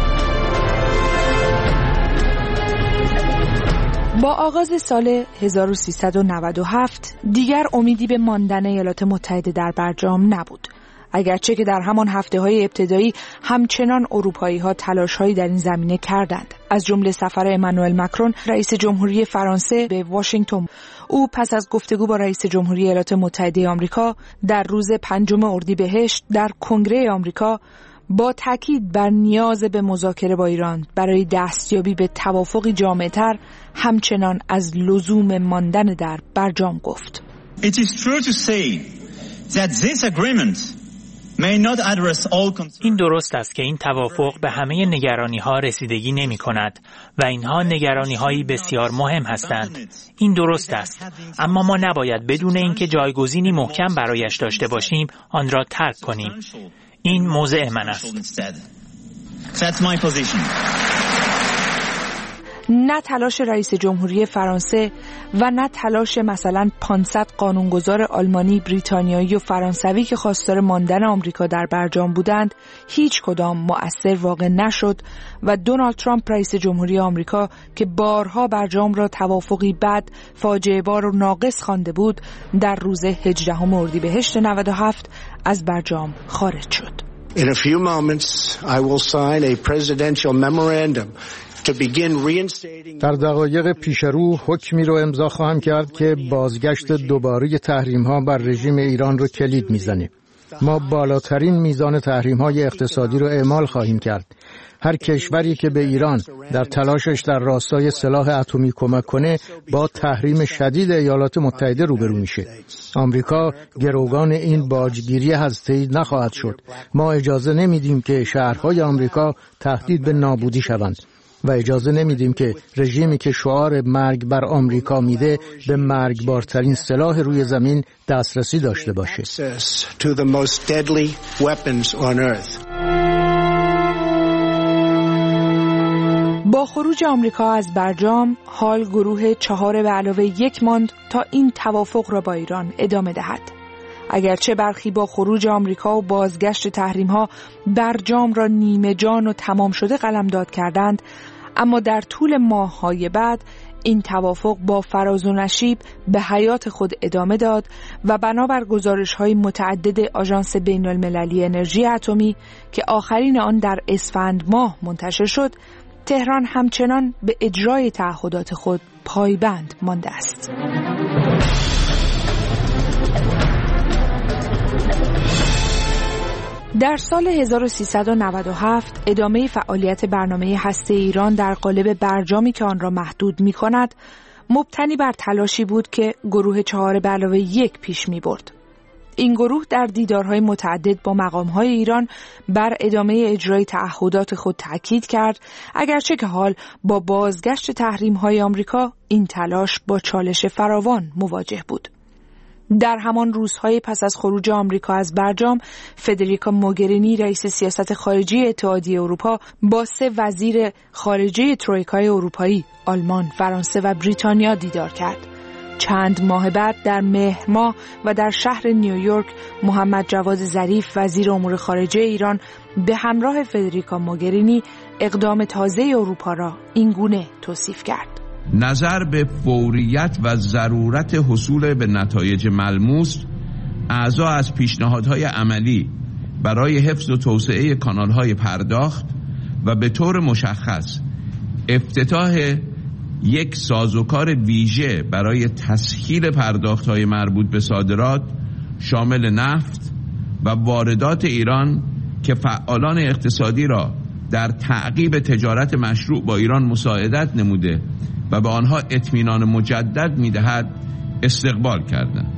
با آغاز سال هزار و سیصد و نود و هفت دیگر امیدی به ماندن ایالات متحده در برجام نبود. اگرچه که در همان هفته‌های ابتدایی همچنان اروپایی‌ها تلاش‌هایی در این زمینه کردند، از جمله سفر امانوئل مکرون رئیس جمهوری فرانسه به واشنگتن. او پس از گفتگو با رئیس جمهوری ایالات متحده آمریکا در روز پنجم اردیبهشت در کنگره آمریکا با تاکید بر نیاز به مذاکره با ایران برای دستیابی به توافقی جامع‌تر همچنان از لزوم ماندن در برجام گفت. It is true to say that this agreement may not address all concerns. این درست است که این توافق به همه نگرانی‌ها رسیدگی نمی‌کند و اینها نگرانی‌هایی بسیار مهم هستند. این درست است، اما ما نباید بدون اینکه جایگزینی محکم برایش داشته باشیم آن را ترک کنیم. این موضع من است. That's my position. نه تلاش رئیس جمهوری فرانسه و نه تلاش مثلا پانصد قانونگذار آلمانی، بریتانیایی و فرانسوی که خواستار ماندن آمریکا در برجام بودند هیچ کدام مؤثر واقع نشد و دونالد ترامپ رئیس جمهوری آمریکا که بارها برجام را توافقی بد، فاجعه بار و ناقص خوانده بود، در روز هجدهم اردیبهشت نود و هفت از برجام خارج شد. In a few moments I will sign a presidential memorandum در دقایق پیشرو حکمی رو امضا خواهم کرد که بازگشت دوباره تحریم‌ها بر رژیم ایران رو کلید میزنه. ما بالاترین میزان تحریم‌های اقتصادی رو اعمال خواهیم کرد. هر کشوری که به ایران در تلاشش در راستای سلاح اتمی کمک کنه با تحریم شدید ایالات متحده روبرو میشه. آمریکا گروگان این باجگیری هسته‌ای نخواهد شد. ما اجازه نمیدیم که شهرهای آمریکا تهدید به نابودی شوند. و اجازه نمیدیم که رژیمی که شعار مرگ بر آمریکا میده به مرگبارترین سلاح روی زمین دسترسی داشته باشه. با خروج آمریکا از برجام، حال گروه چهار به علاوه یک ماند تا این توافق را با ایران ادامه دهد. اگرچه برخی با خروج آمریکا و بازگشت تحریم‌ها برجام را نیمه جان و تمام شده قلمداد کردند، اما در طول ماه‌های بعد این توافق با فراز و نشیب به حیات خود ادامه داد و بنابر گزارش‌های متعدد آژانس بین‌المللی انرژی اتمی که آخرین آن در اسفند ماه منتشر شد، تهران همچنان به اجرای تعهدات خود پایبند مانده است. در سال هزار و سیصد و نود و هفت ادامه فعالیت برنامه هسته ایران در قالب برجامی که آن را محدود می کند مبتنی بر تلاشی بود که گروه چهار به علاوه یک پیش می برد. این گروه در دیدارهای متعدد با مقامهای ایران بر ادامه اجرای تعهدات خود تأکید کرد، اگرچه که حال با بازگشت تحریم‌های آمریکا این تلاش با چالش فراوان مواجه بود. در همان روزهای پس از خروج آمریکا از برجام، فدریکا موگرینی رئیس سیاست خارجی اتحادیه اروپا با سه وزیر خارجه ترویکای اروپایی، آلمان، فرانسه و بریتانیا دیدار کرد. چند ماه بعد در مهر ماه و در شهر نیویورک، محمد جواد ظریف وزیر امور خارجه ایران به همراه فدریکا موگرینی اقدام تازه اروپا را اینگونه توصیف کرد: نظر به فوریت و ضرورت حصول به نتایج ملموس، اعضا از پیشنهادهای عملی برای حفظ و توسعه کانالهای پرداخت و به طور مشخص افتتاح یک سازوکار ویژه برای تسهیل پرداخت‌های مربوط به صادرات شامل نفت و واردات ایران که فعالان اقتصادی را در تعقیب تجارت مشروع با ایران مساعدت نموده و به آنها اطمینان مجدد می‌دهد استقبال کردند.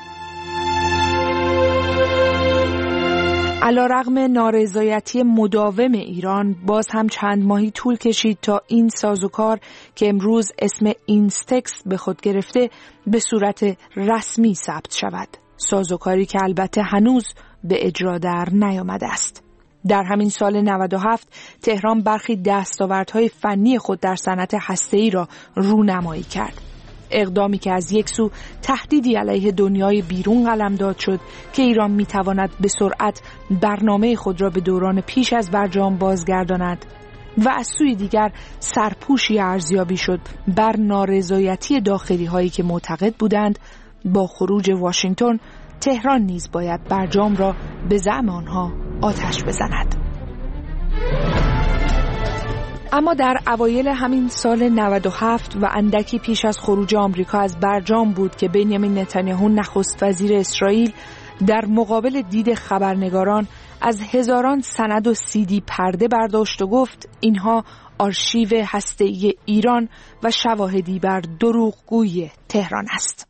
علیرغم نارضایتی مداوم ایران، باز هم چند ماهی طول کشید تا این سازوکار که امروز اسم اینستکس به خود گرفته به صورت رسمی ثبت شود. سازوکاری که البته هنوز به اجرا در نیامده است. در همین سال نود و هفت تهران برخی دستاوردهای فنی خود در صنعت هسته‌ای را رونمایی کرد. اقدامی که از یک سو تهدیدی علیه دنیای بیرون قلمداد شد که ایران میتواند به سرعت برنامه خود را به دوران پیش از برجام بازگرداند و از سوی دیگر سرپوشی ارزیابی شد بر نارضایتی داخلی هایی که معتقد بودند با خروج واشنگتن تهران نیز باید برجام را به زعم آنها آتش بزند. اما در اوایل همین سال نود و هفت و اندکی پیش از خروج آمریکا از برجام بود که بنیامین نتانیاهو نخست وزیر اسرائیل در مقابل دید خبرنگاران از هزاران سند و سیدی پرده برداشت و گفت اینها آرشیو هسته‌ای ایران و شواهدی بر دروغگویی تهران است.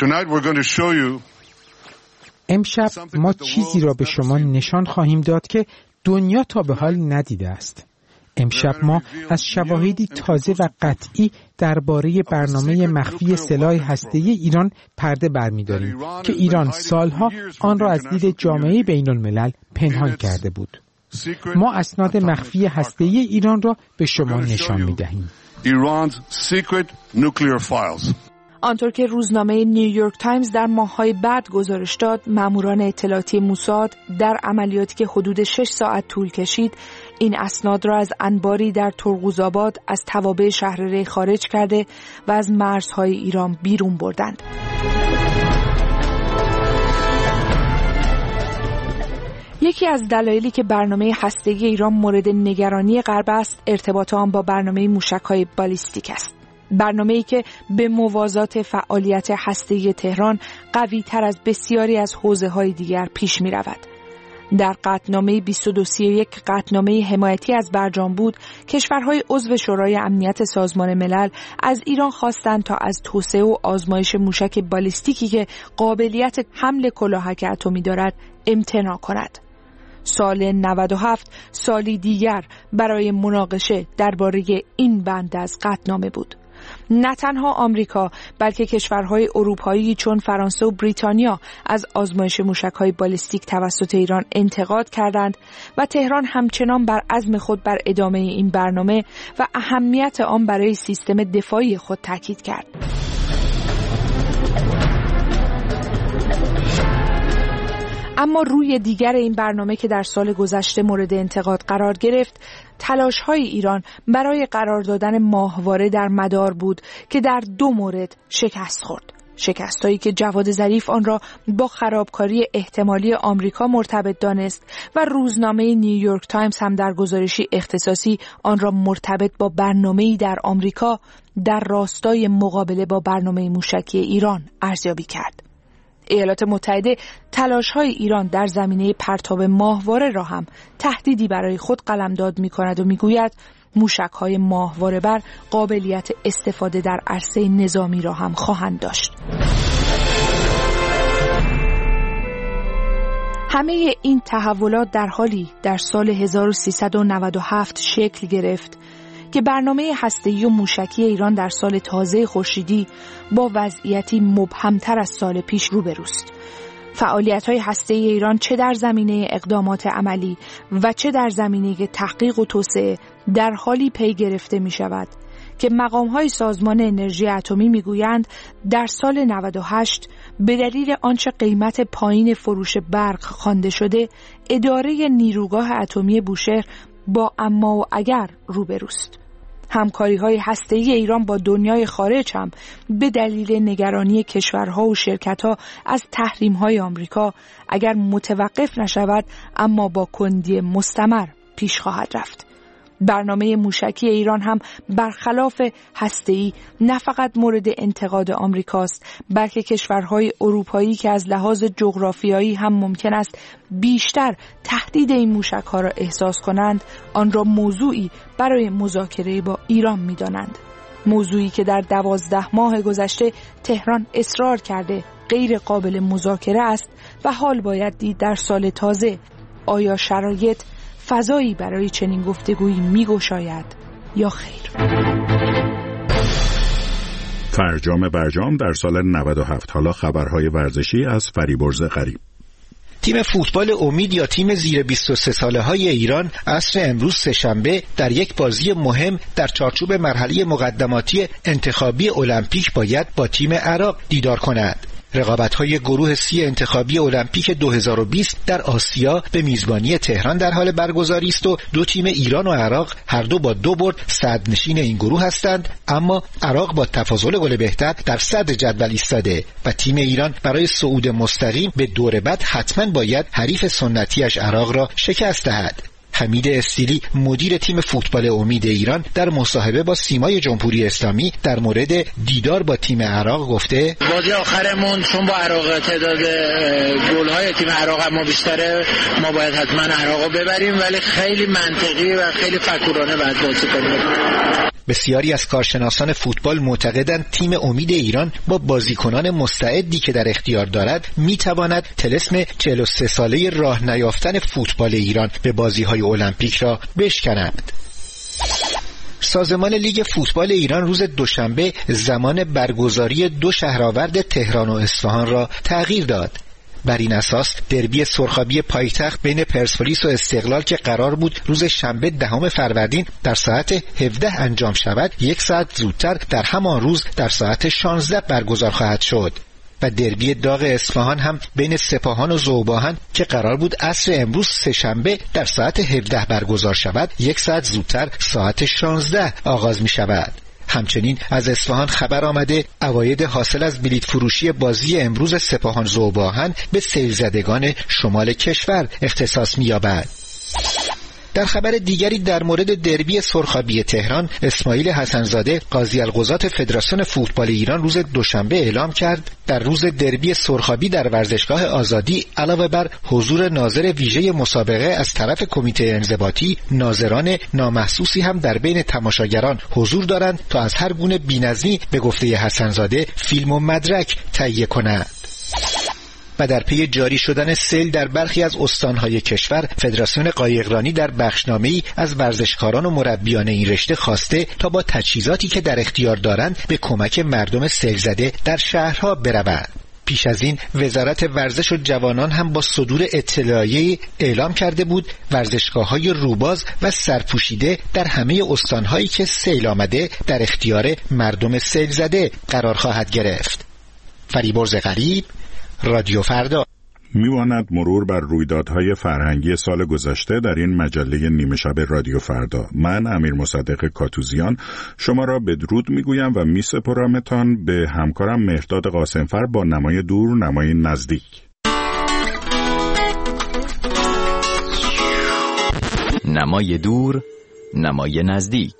امشب ما چیزی را به شما نشان خواهیم داد که دنیا تا به حال ندیده است. امشب ما از شواهدی تازه و قطعی درباره برنامه مخفی سلاح هسته‌ای ایران پرده برمی‌داریم که ایران سالها آن را از دید جامعه بین‌الملل پنهان کرده بود. ما اسناد مخفی هسته‌ای ایران را به شما نشان می‌دهیم. آنطور که روزنامه نیویورک تایمز در ماه‌های بعد گزارش داد، ماموران اطلاعاتی موساد در عملیاتی که حدود شش ساعت طول کشید، این اسناد را از انباری در ترقوزآباد از توابع شهر ری خارج کرده و از مرزهای ایران بیرون بردند. یکی از دلایلی که برنامه هسته‌ای ایران مورد نگرانی غرب است، ارتباط آن با برنامه موشک‌های بالیستیک است. برنامه‌ای که به موازات فعالیت هسته‌ای تهران قوی‌تر از بسیاری از حوزه‌های دیگر پیش می‌رود. در قطعنامه بیست و دو سی و یک قطعنامه حمایتی از برجام بود، کشورهای عضو شورای امنیت سازمان ملل از ایران خواستند تا از توسعه و آزمایش موشک بالیستیکی که قابلیت حمل کلاهک اتمی دارد امتناع کند. سال نود و هفت سالی دیگر برای مناقشه درباره این بند از قطعنامه بود. نه تنها آمریکا بلکه کشورهای اروپایی چون فرانسه و بریتانیا از آزمایش موشک‌های بالستیک توسط ایران انتقاد کردند و تهران همچنان بر عزم خود بر ادامه این برنامه و اهمیت آن برای سیستم دفاعی خود تاکید کرد. اما روی دیگر این برنامه که در سال گذشته مورد انتقاد قرار گرفت، تلاش‌های ایران برای قرار دادن ماهواره در مدار بود که در دو مورد شکست خورد. شکست‌هایی که جواد ظریف آن را با خرابکاری احتمالی آمریکا مرتبط دانست و روزنامه نیویورک تایمز هم در گزارشی اختصاصی آن را مرتبط با برنامه‌ای در آمریکا در راستای مقابله با برنامه موشکی ایران ارزیابی کرد. ایالات متحده تلاش‌های ایران در زمینه پرتاب ماهواره را هم تهدیدی برای خود قلمداد می‌کند و می‌گوید موشک‌های ماهواره‌بر قابلیت استفاده در عرصه نظامی را هم خواهند داشت. همه این تحولات در حالی در سال هزار و سیصد و نود و هفت شکل گرفت که برنامه هسته‌ای و موشکی ایران در سال تازه خورشیدی با وضعیتی مبهمتر از سال پیش روبروست. فعالیت‌های هسته‌ای ایران چه در زمینه اقدامات عملی و چه در زمینه تحقیق و توسعه در حالی پی گرفته می‌شود که مقام‌های سازمان انرژی اتمی می‌گویند در سال نود و هشت به دلیل آنچه قیمت پایین فروش برق خوانده شده، اداره نیروگاه اتمی بوشهر با اما و اگر روبروست. همکاری‌های هسته‌ای ایران با دنیای خارج هم به دلیل نگرانی کشورها و شرکت‌ها از تحریم‌های آمریکا اگر متوقف نشود اما با کندی مستمر پیش خواهد رفت. برنامه موشکی ایران هم برخلاف هسته‌ای نه فقط مورد انتقاد آمریکاست، بلکه کشورهای اروپایی که از لحاظ جغرافیایی هم ممکن است بیشتر تهدید این موشک‌ها را احساس کنند، آن را موضوعی برای مذاکره با ایران می‌دانند. موضوعی که در دوازده ماه گذشته تهران اصرار کرده غیر قابل مذاکره است و حال باید دید در سال تازه آیا شرایط فضایی برای چنین گفتگویی میگشاید یا خیر. فرجام برجام در سال نود و هفت. حالا خبرهای ورزشی از فریبرز غریب. تیم فوتبال امید یا تیم زیر بیست و سه ساله های ایران عصر امروز سه‌شنبه در یک بازی مهم در چارچوب مرحله مقدماتی انتخابی المپیک باید با تیم عراق دیدار کند. رقابت‌های گروه سی انتخابی المپیک دو هزار و بیست در آسیا به میزبانی تهران در حال برگزاری است و دو تیم ایران و عراق هر دو با دو برد صدرنشین این گروه هستند، اما عراق با تفاضل گل بهتر در صدر جدول ایستاده و تیم ایران برای صعود مستقیم به دور بعد حتما باید حریف سنتیش عراق را شکست دهد. حمید استیلی مدیر تیم فوتبال امید ایران در مصاحبه با سیمای جمهوری اسلامی در مورد دیدار با تیم عراق گفته بازی آخرمون چون با عراق تعداد گل‌های تیم عراق ما بیشتره، ما باید حتما عراق رو ببریم، ولی خیلی منطقی و خیلی فکرانه باید بازی کنیم. بسیاری از کارشناسان فوتبال معتقدند تیم امید ایران با بازیکنان مستعدی که در اختیار دارد میتواند طلسم چهل و سه ساله راه نیافتن فوتبال ایران به بازی‌های المپیک را بشکند. سازمان لیگ فوتبال ایران روز دوشنبه زمان برگزاری دو شهرآورد تهران و اصفهان را تغییر داد. بر این اساس دربی سرخابی پایتخت بین پرسپولیس و استقلال که قرار بود روز شنبه دهم فروردین در ساعت هفده انجام شود، یک ساعت زودتر در همان روز در ساعت شانزده برگزار خواهد شد. و دربی داغ اصفهان هم بین سپاهان و ذوباهن که قرار بود عصر امروز سه‌شنبه در ساعت هفده برگزار شود، یک ساعت زودتر ساعت شانزده آغاز می شود. همچنین از اصفهان خبر آمده عواید حاصل از بلیط فروشی بازی امروز سپاهان ذوباهن به سیل زدگان شمال کشور اختصاص می‌یابد. در خبر دیگری در مورد دربی سرخابی تهران، اسماعیل حسنزاده قاضی القضات فدراسیون فوتبال ایران روز دوشنبه اعلام کرد در روز دربی سرخابی در ورزشگاه آزادی علاوه بر حضور ناظر ویژه مسابقه از طرف کمیته انضباطی، ناظران نامحسوسی هم در بین تماشاگران حضور دارند تا از هر گونه بی‌نظمی به گفته حسنزاده فیلم و مدرک تهیه کنند. و در پی جاری شدن سیل در برخی از استانهای کشور، فدراسیون قایقرانی در بخشنامه‌ای از ورزشکاران و مربیان این رشته خواسته تا با تجهیزاتی که در اختیار دارند به کمک مردم سیل زده در شهرها بروند. پیش از این وزارت ورزش و جوانان هم با صدور اطلاعیه‌ای اعلام کرده بود ورزشگاه‌های روباز و سرپوشیده در همه استان‌هایی که سیل آمده در اختیار مردم سیل زده قرار خواهد گرفت. فریبرز غریب، رادیو فردا. میواند مرور بر رویدادهای فرهنگی سال گذشته در این مجله نیمه شب رادیو فردا. من امیر مصدق کاتوزیان شما را بدرود میگویم و میسپارمتان به همکارم مهرداد قاسمفر با نمای دور نمای نزدیک. نمای دور نمای نزدیک.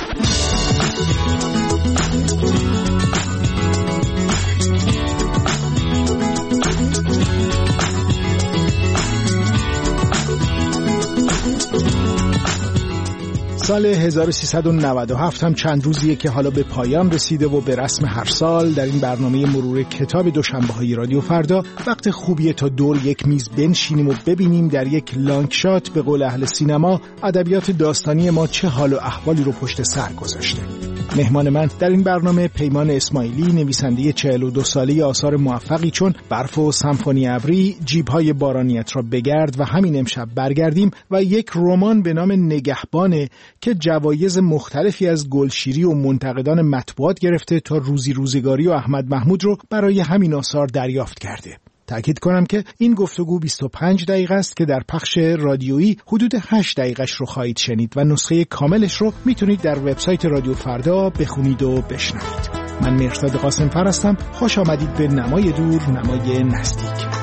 سال هزار و سیصد و نود و هفت هم چند روزیه که حالا به پایان رسیده و به رسم هر سال در این برنامه مرور کتاب دوشنبه‌های رادیو فردا وقت خوبیه تا دور یک میز بنشینیم و ببینیم در یک لانگ شات به قول اهل سینما ادبیات داستانی ما چه حال و احوالی رو پشت سر گذاشته. مهمان من در این برنامه پیمان اسماعیلی، نویسنده چهل و دو ساله آثار موفقی چون برف و سمفونی ابری، جیب‌های بارانیت را بگرد و همین امشب برگردیم و یک رمان به نام نگهبانه که جوایز مختلفی از گلشیری و منتقدان مطبوعات گرفته تا روزی روزگاری و احمد محمود رو برای همین آثار دریافت کرده. تأکید کنم که این گفتگو بیست و پنج دقیقه است که در پخش رادیویی حدود هشت دقیقش رو خواهید شنید و نسخه کاملش رو میتونید در وبسایت رادیو فردا بخونید و بشنوید. من مهرداد قاسمفر هستم. خوش آمدید به نمای دور نمای نزدیک.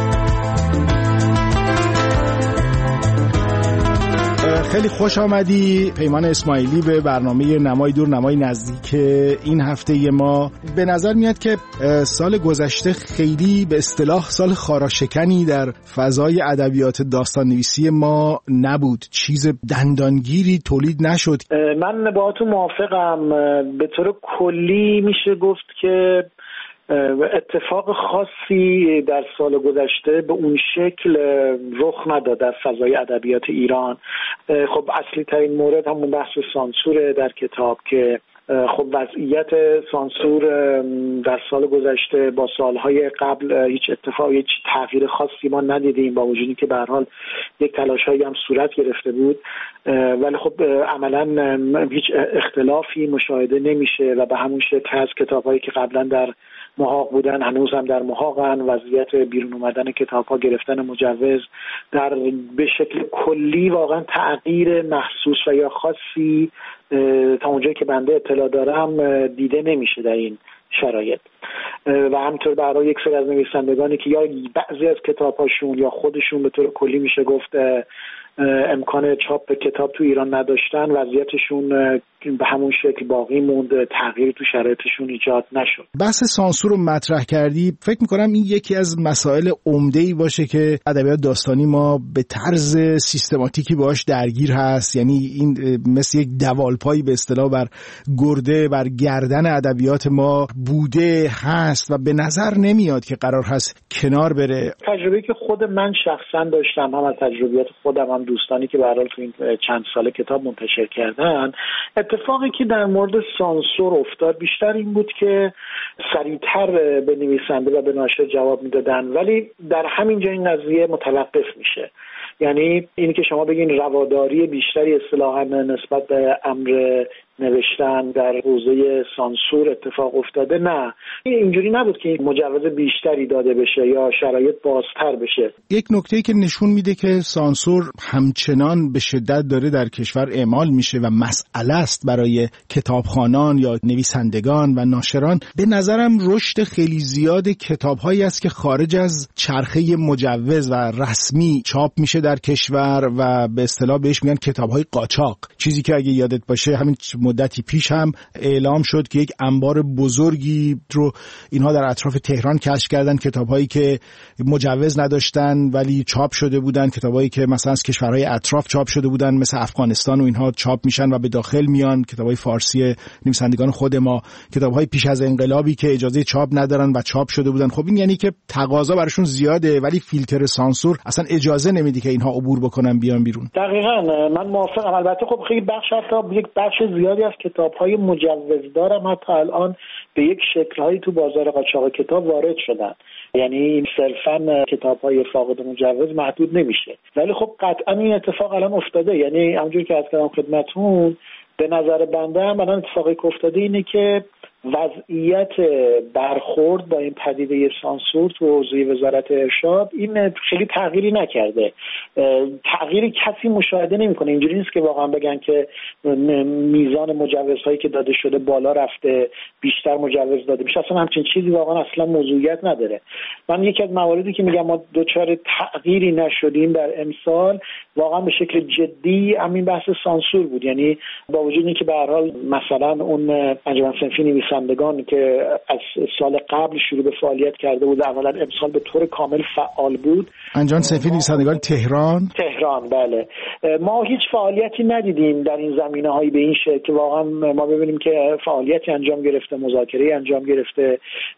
خیلی خوش آمدی پیمان اسماعیلی به برنامه نمای دور نمای نزدیک این هفته ما. به نظر میاد که سال گذشته خیلی به اصطلاح سال خاراشکنی در فضای ادبیات داستان نویسی ما نبود، چیز دندانگیری تولید نشد. من با تو موافقم. به طور کلی میشه گفت که اتفاق خاصی در سال گذشته به اون شکل رخ نداد در فضای ادبیات ایران. خب اصلی ترین مورد همون بحث سانسور در کتاب که خب وضعیت سانسور در سال گذشته با سالهای قبل هیچ اتفاق هیچ تغییر خاصی ما ندیدیم، با وجودی که به هر حال یک تلاش‌هایی هم صورت گرفته بود، ولی خب عملاً هیچ اختلافی مشاهده نمیشه و به همون شکل از کتاب‌هایی که قبلا در محاق بودن هنوز هم در محاقن. وضعیت بیرون اومدن کتاب‌ها، گرفتن مجوز در به شکل کلی واقعا تغییر محسوس و یا خاصی تا اونجایی که بنده اطلاع دارم دیده نمیشه در این شرایط. و همینطور برای یک سری از نویسندگانی که یا بعضی از کتاب‌هاشون یا خودشون به طور کلی میشه گفت امکان چاپ کتاب تو ایران نداشتن، وضعیتشون به همون شکل باقی موند، تغییر تو شرایطشون ایجاد نشد. بحث سانسور رو مطرح کردی، فکر میکنم این یکی از مسائل عمده‌ای باشه که ادبیات داستانی ما به طرز سیستماتیکی باهاش درگیر هست. یعنی این مثل یک دوالپایی به اصطلاح بر گرده، بر گردن ادبیات ما بوده هست و به نظر نمیاد که قرار هست کنار بره. تجربه‌ای که خود من شخصا داشتم، هم از تجربیات خودم هم دوستانی که به هر حال تو این چند سال کتاب منتشر کردن، اتفاقی که در مورد سانسور افتاد بیشتر این بود که سریعتر به نویسنده و به ناشر جواب میدادن، ولی در همین جا این قضیه متوقف میشه. یعنی اینی که شما بگین رواداری بیشتری اصطلاحاً نسبت به امر نوشتن در حوزه سانسور اتفاق افتاده، نه، اینجوری نبود که مجوز بیشتری داده بشه یا شرایط بازتر بشه. یک نکته‌ای که نشون میده که سانسور همچنان به شدت داره در کشور اعمال میشه و مسئله است برای کتابخوانان یا نویسندگان و ناشران. به نظرم رشد خیلی زیاد کتاب‌هایی است که خارج از چرخه مجوز و رسمی چاپ میشه در کشور و به اصطلاح بهش میگن کتاب‌های قاچاق. چیزی که اگه یادت باشه همین مدتی پیش هم اعلام شد که یک انبار بزرگی رو اینها در اطراف تهران کشف کردن، کتاب‌هایی که مجوز نداشتن ولی چاپ شده بودن، کتاب‌هایی که مثلا از کشورهای اطراف چاپ شده بودن مثل افغانستان و اینها چاپ میشن و به داخل میان، کتاب‌های فارسی نویسندگان خود ما، کتاب‌های پیش از انقلابی که اجازه چاپ ندارن و چاپ شده بودن. خب این یعنی که تقاضا براشون زیاده ولی فیلتر سانسور اصلا اجازه نمیده که اینها عبور بکنن بیان بیرون. دقیقاً من موافقم. البته خب خیلی بخش حتی یک بخش زیادی از کتاب‌های مجوزدار هم حتی الان به یک شکل‌هایی تو بازار قاچاق کتاب وارد شدن، یعنی صرفاً کتاب‌های فاقد مجوز محدود نمیشه. ولی خب قطعاً این اتفاق الان افتاده، یعنی همونجوری که از کردم خدمتتون به نظر بنده هم الان اتفاقی که افتاده اینه که وضعیت برخورد با این پدیده سانسور تو حوزه وزارت ارشاد این خیلی تغییری نکرده. تغییری کسی مشاهده نمیکنه. اینجوری نیست که واقعا بگن که میزان مجوزهایی که داده شده بالا رفته، بیشتر مجوز داده میشه. اصلا همچین چیزی واقعا اصلا موضوعیت نداره. من یکی از مواردی که میگم ما دوچار تغییری نشدیم در امسال واقعا به شکل جدی همین بحث سانسور بود. یعنی با وجود اینکه به هر حال مثلا اون انجمن صنفی نویسندگان که از سال قبل شروع به فعالیت کرده بود اولا امسال به طور کامل فعال بود، انجمن صنفی نویسندگان تهران تهران بله، ما هیچ فعالیتی ندیدیم در این زمینه‌هایی به این شکل که واقعا ما ببینیم که فعالیتی انجام گرفته، مذاکره انجام گرفته،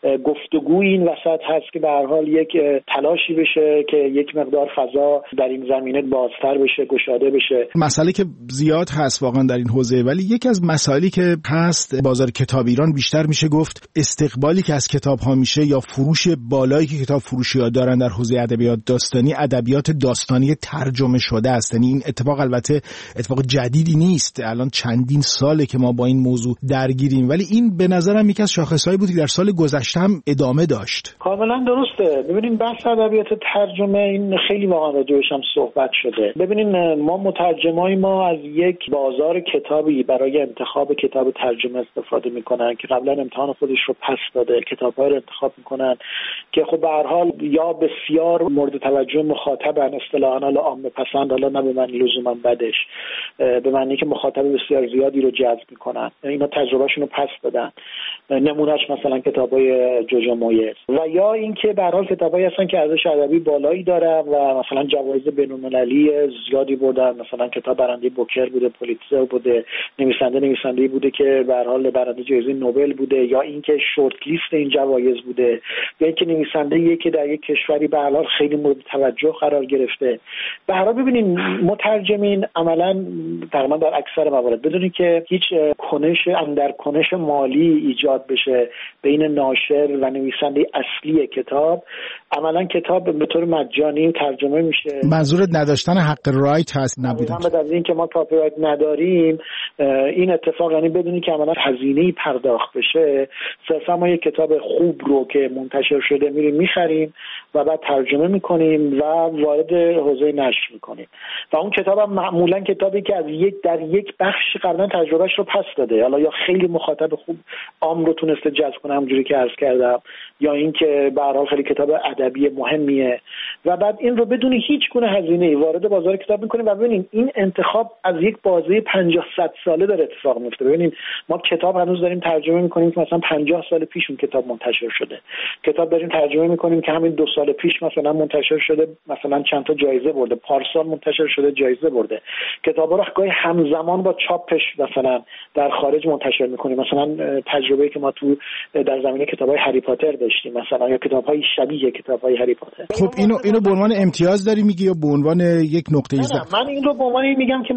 گفتگوی این وسط هست که به هر حال یک تلاشی بشه که یک مقدار فضا در این زمینه بازتر بشه، گشاده بشه. مسئله که زیاد هست واقعا در این حوزه، ولی یکی از مسائلی که هست بازار کتاب ایران بیشتر میشه گفت استقبالی که از کتاب ها میشه یا فروش بالایی که کتاب فروشی ها دارن در حوزه ادبیات داستانی، ادبیات داستانی ترجمه شده است. یعنی این اتفاق البته اتفاق جدیدی نیست، الان چندین ساله که ما با این موضوع درگیریم، ولی این به نظرم یکی از شاخصهایی بود که در سال گذشته هم ادامه داشت. کاملا درسته. ببینید بحث ادبیات ترجمه این خیلی واقعا راجعش هم صحبت شده. ببینید ما مترجمای ما از یک بازار کتابی برای انتخاب کتاب ترجمه استفاده میکنن که قبلا امتحان خودش رو پس داده، کتاب‌ها رو انتخاب میکنن که خب به هر حال یا بسیار مورد توجه مخاطبن، اصطلاحاً حالا عامه پسند، حالا نه به معنی لزوما بدش، به معنی که مخاطب بسیار زیادی رو جذب میکنن. اینا تجربهشون رو پس دادن. نمونهش مثلا کتابای جوجو مویز و یا اینکه به هر حال کتابایی هستن که ارزش ادبی بالایی دارن و مثلا جوایز بین‌المللی زیادی بردن. مثلا کتاب برنده بوکر بوده، پولیتزر بوده، نویسنده نویسنده‌ای بوده که به هر حال برنده جایزه نوبل بوده، یا اینکه شورت لیست این جوایز بوده، یا اینکه نویسنده‌ای که در یک کشوری به هر حال خیلی مورد توجه قرار گرفته. به هر حال ببینید مترجمین عملاً تقریبا در اکثر موارد بدونید که هیچ کنش اندر کنش مالی ایجاد بشه بین ناشر و نویسنده اصلی کتاب، عملاً کتاب به طور مجانی ترجمه میشه. منظورت نداشتن حق رایت هست؟ نبودن بعد از اینکه ما کاپی رایت نداریم این اتفاق، یعنی بدونید که عملاً هزینه‌ای پرداخت بشه، صرفا ما یک کتاب خوب رو که منتشر شده میریم میخریم و بعد ترجمه میکنیم و وارد حوزه نشر میکنیم و اون کتاب هم معمولا کتابی که از یک در یک بخش قبلا تجربهش رو پس داده، حالا یا خیلی مخاطب خوب عام رو تونسته جذب کنه همونجوری که عرض کردم، یا اینکه به هر حال خیلی کتاب ادبی مهمیه و بعد این رو بدون هیچ گونه هزینه‌ای وارد بازار کتاب میکنیم و ببینید این انتخاب از یک بازه پنجاه صد ساله داره اتفاق میفته. ببینید ما کتاب هنوز داریم ترجمه میکنیم که مثلا پنجاه سال پیش اون کتاب منتشر شده، کتاب داریم ترجمه میکنیم که همین دو سال پیش مثلا منتشر شده، مثلا چند تا جایزه برده، پارسال منتشر شده جایزه برده. کتابا رو گاهی همزمان با چاپش مثلا در خارج منتشر میکنیم، مثلا تجربه‌ای که ما تو در زمینه کتابای هری پاتر داشتیم مثلا، یا کتاب‌های شبیه کتاب‌های هری پاتر. خب اینو اینو به عنوان امتیاز داری میگی یا به عنوان یک نقطه ضعف؟ من این رو به عنوان میگم که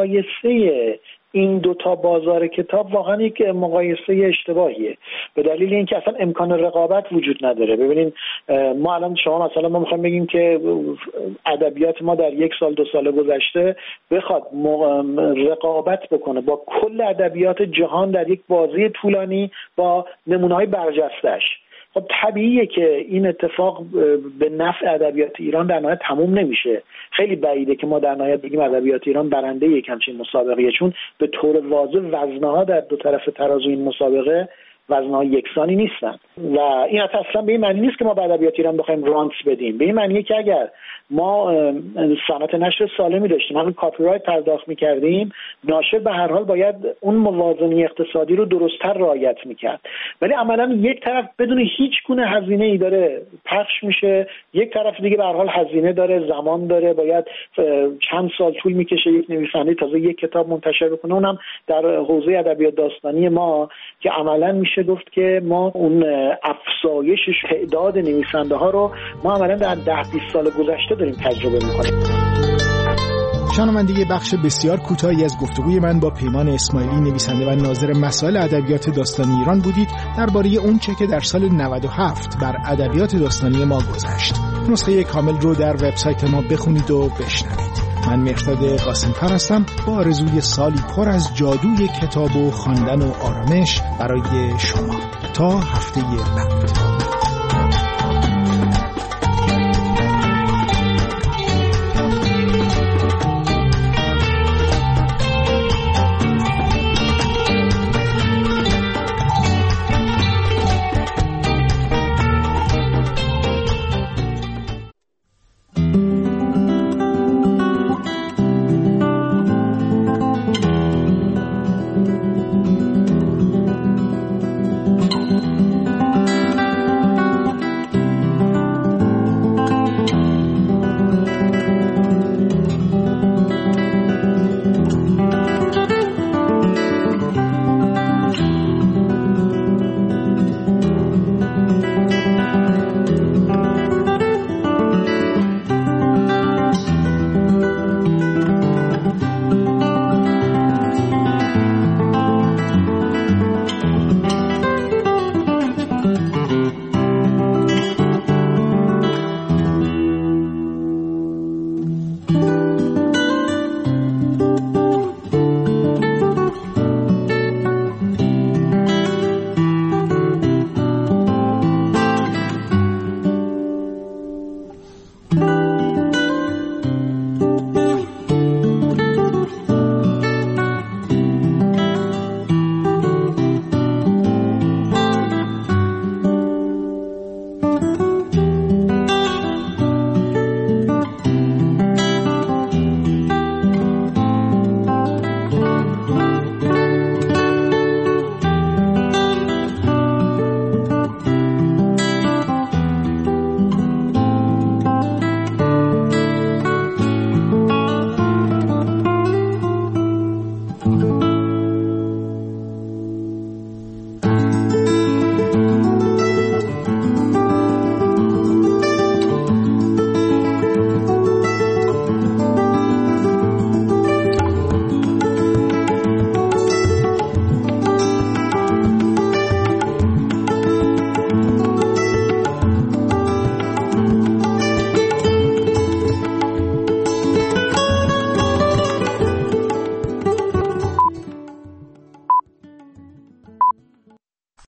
مقایسه این دوتا بازار کتاب واقعا یک مقایسه اشتباهیه، به دلیل اینکه اصلا امکان رقابت وجود نداره. ببینین ما الان شما مثلا ما میخوایم بگیم که ادبیات ما در یک سال دو سال گذشته بخواد رقابت بکنه با کل ادبیات جهان در یک بازی طولانی با نمونه‌های برجسته‌اش، خب طبیعیه که این اتفاق به نفع ادبیات ایران در نهایت تموم نمیشه. خیلی بعیده که ما در نهایت بگیم ادبیات ایران برنده یک همچین مسابقه، چون به طور واضح وزنه‌ها در دو طرف ترازو این مسابقه وزن‌های یکسانی نیستن و این اصلا به این معنی نیست که ما به ادبیات ایران بخوایم رانت بدیم. به این معنیه که اگر ما صنعت نشر سالمی داشتیم، همین کاپی رایت پرداخت می‌کردیم، ناشر به هر حال باید اون موازنه اقتصادی رو درست‌تر رعایت می‌کرد. ولی عملاً یک طرف بدون هیچ گونه هزینه‌ای داره پخش میشه، یک طرف دیگه به هر حال هزینه داره، زمان داره، باید چند سال طول می‌کشه یک نویسنده تازه یک کتاب منتشر بکنه، اونم در حوزه ادبیات داستانی ما که عملاً میشه گفت که ما اون افزایش تعداد نویسنده‌ها رو ما عملاً در ده بیست سال گذشته داریم تجربه می‌کنیم. شنوندگی بخش بسیار کوتاهی از گفتگوی من با پیمان اسماعیلی، نویسنده و ناظر مسائل ادبیات داستانی ایران بودید درباره اون چه که در سال نود و هفت بر ادبیات داستانی ما گذشت. نسخه کامل رو در وبسایت ما بخونید و بشنوید. من مهرداد قاسم‌فر هستم با آرزوی سالی پر از جادوی کتاب و خواندن و آرامش برای شما. تا هفته بعد.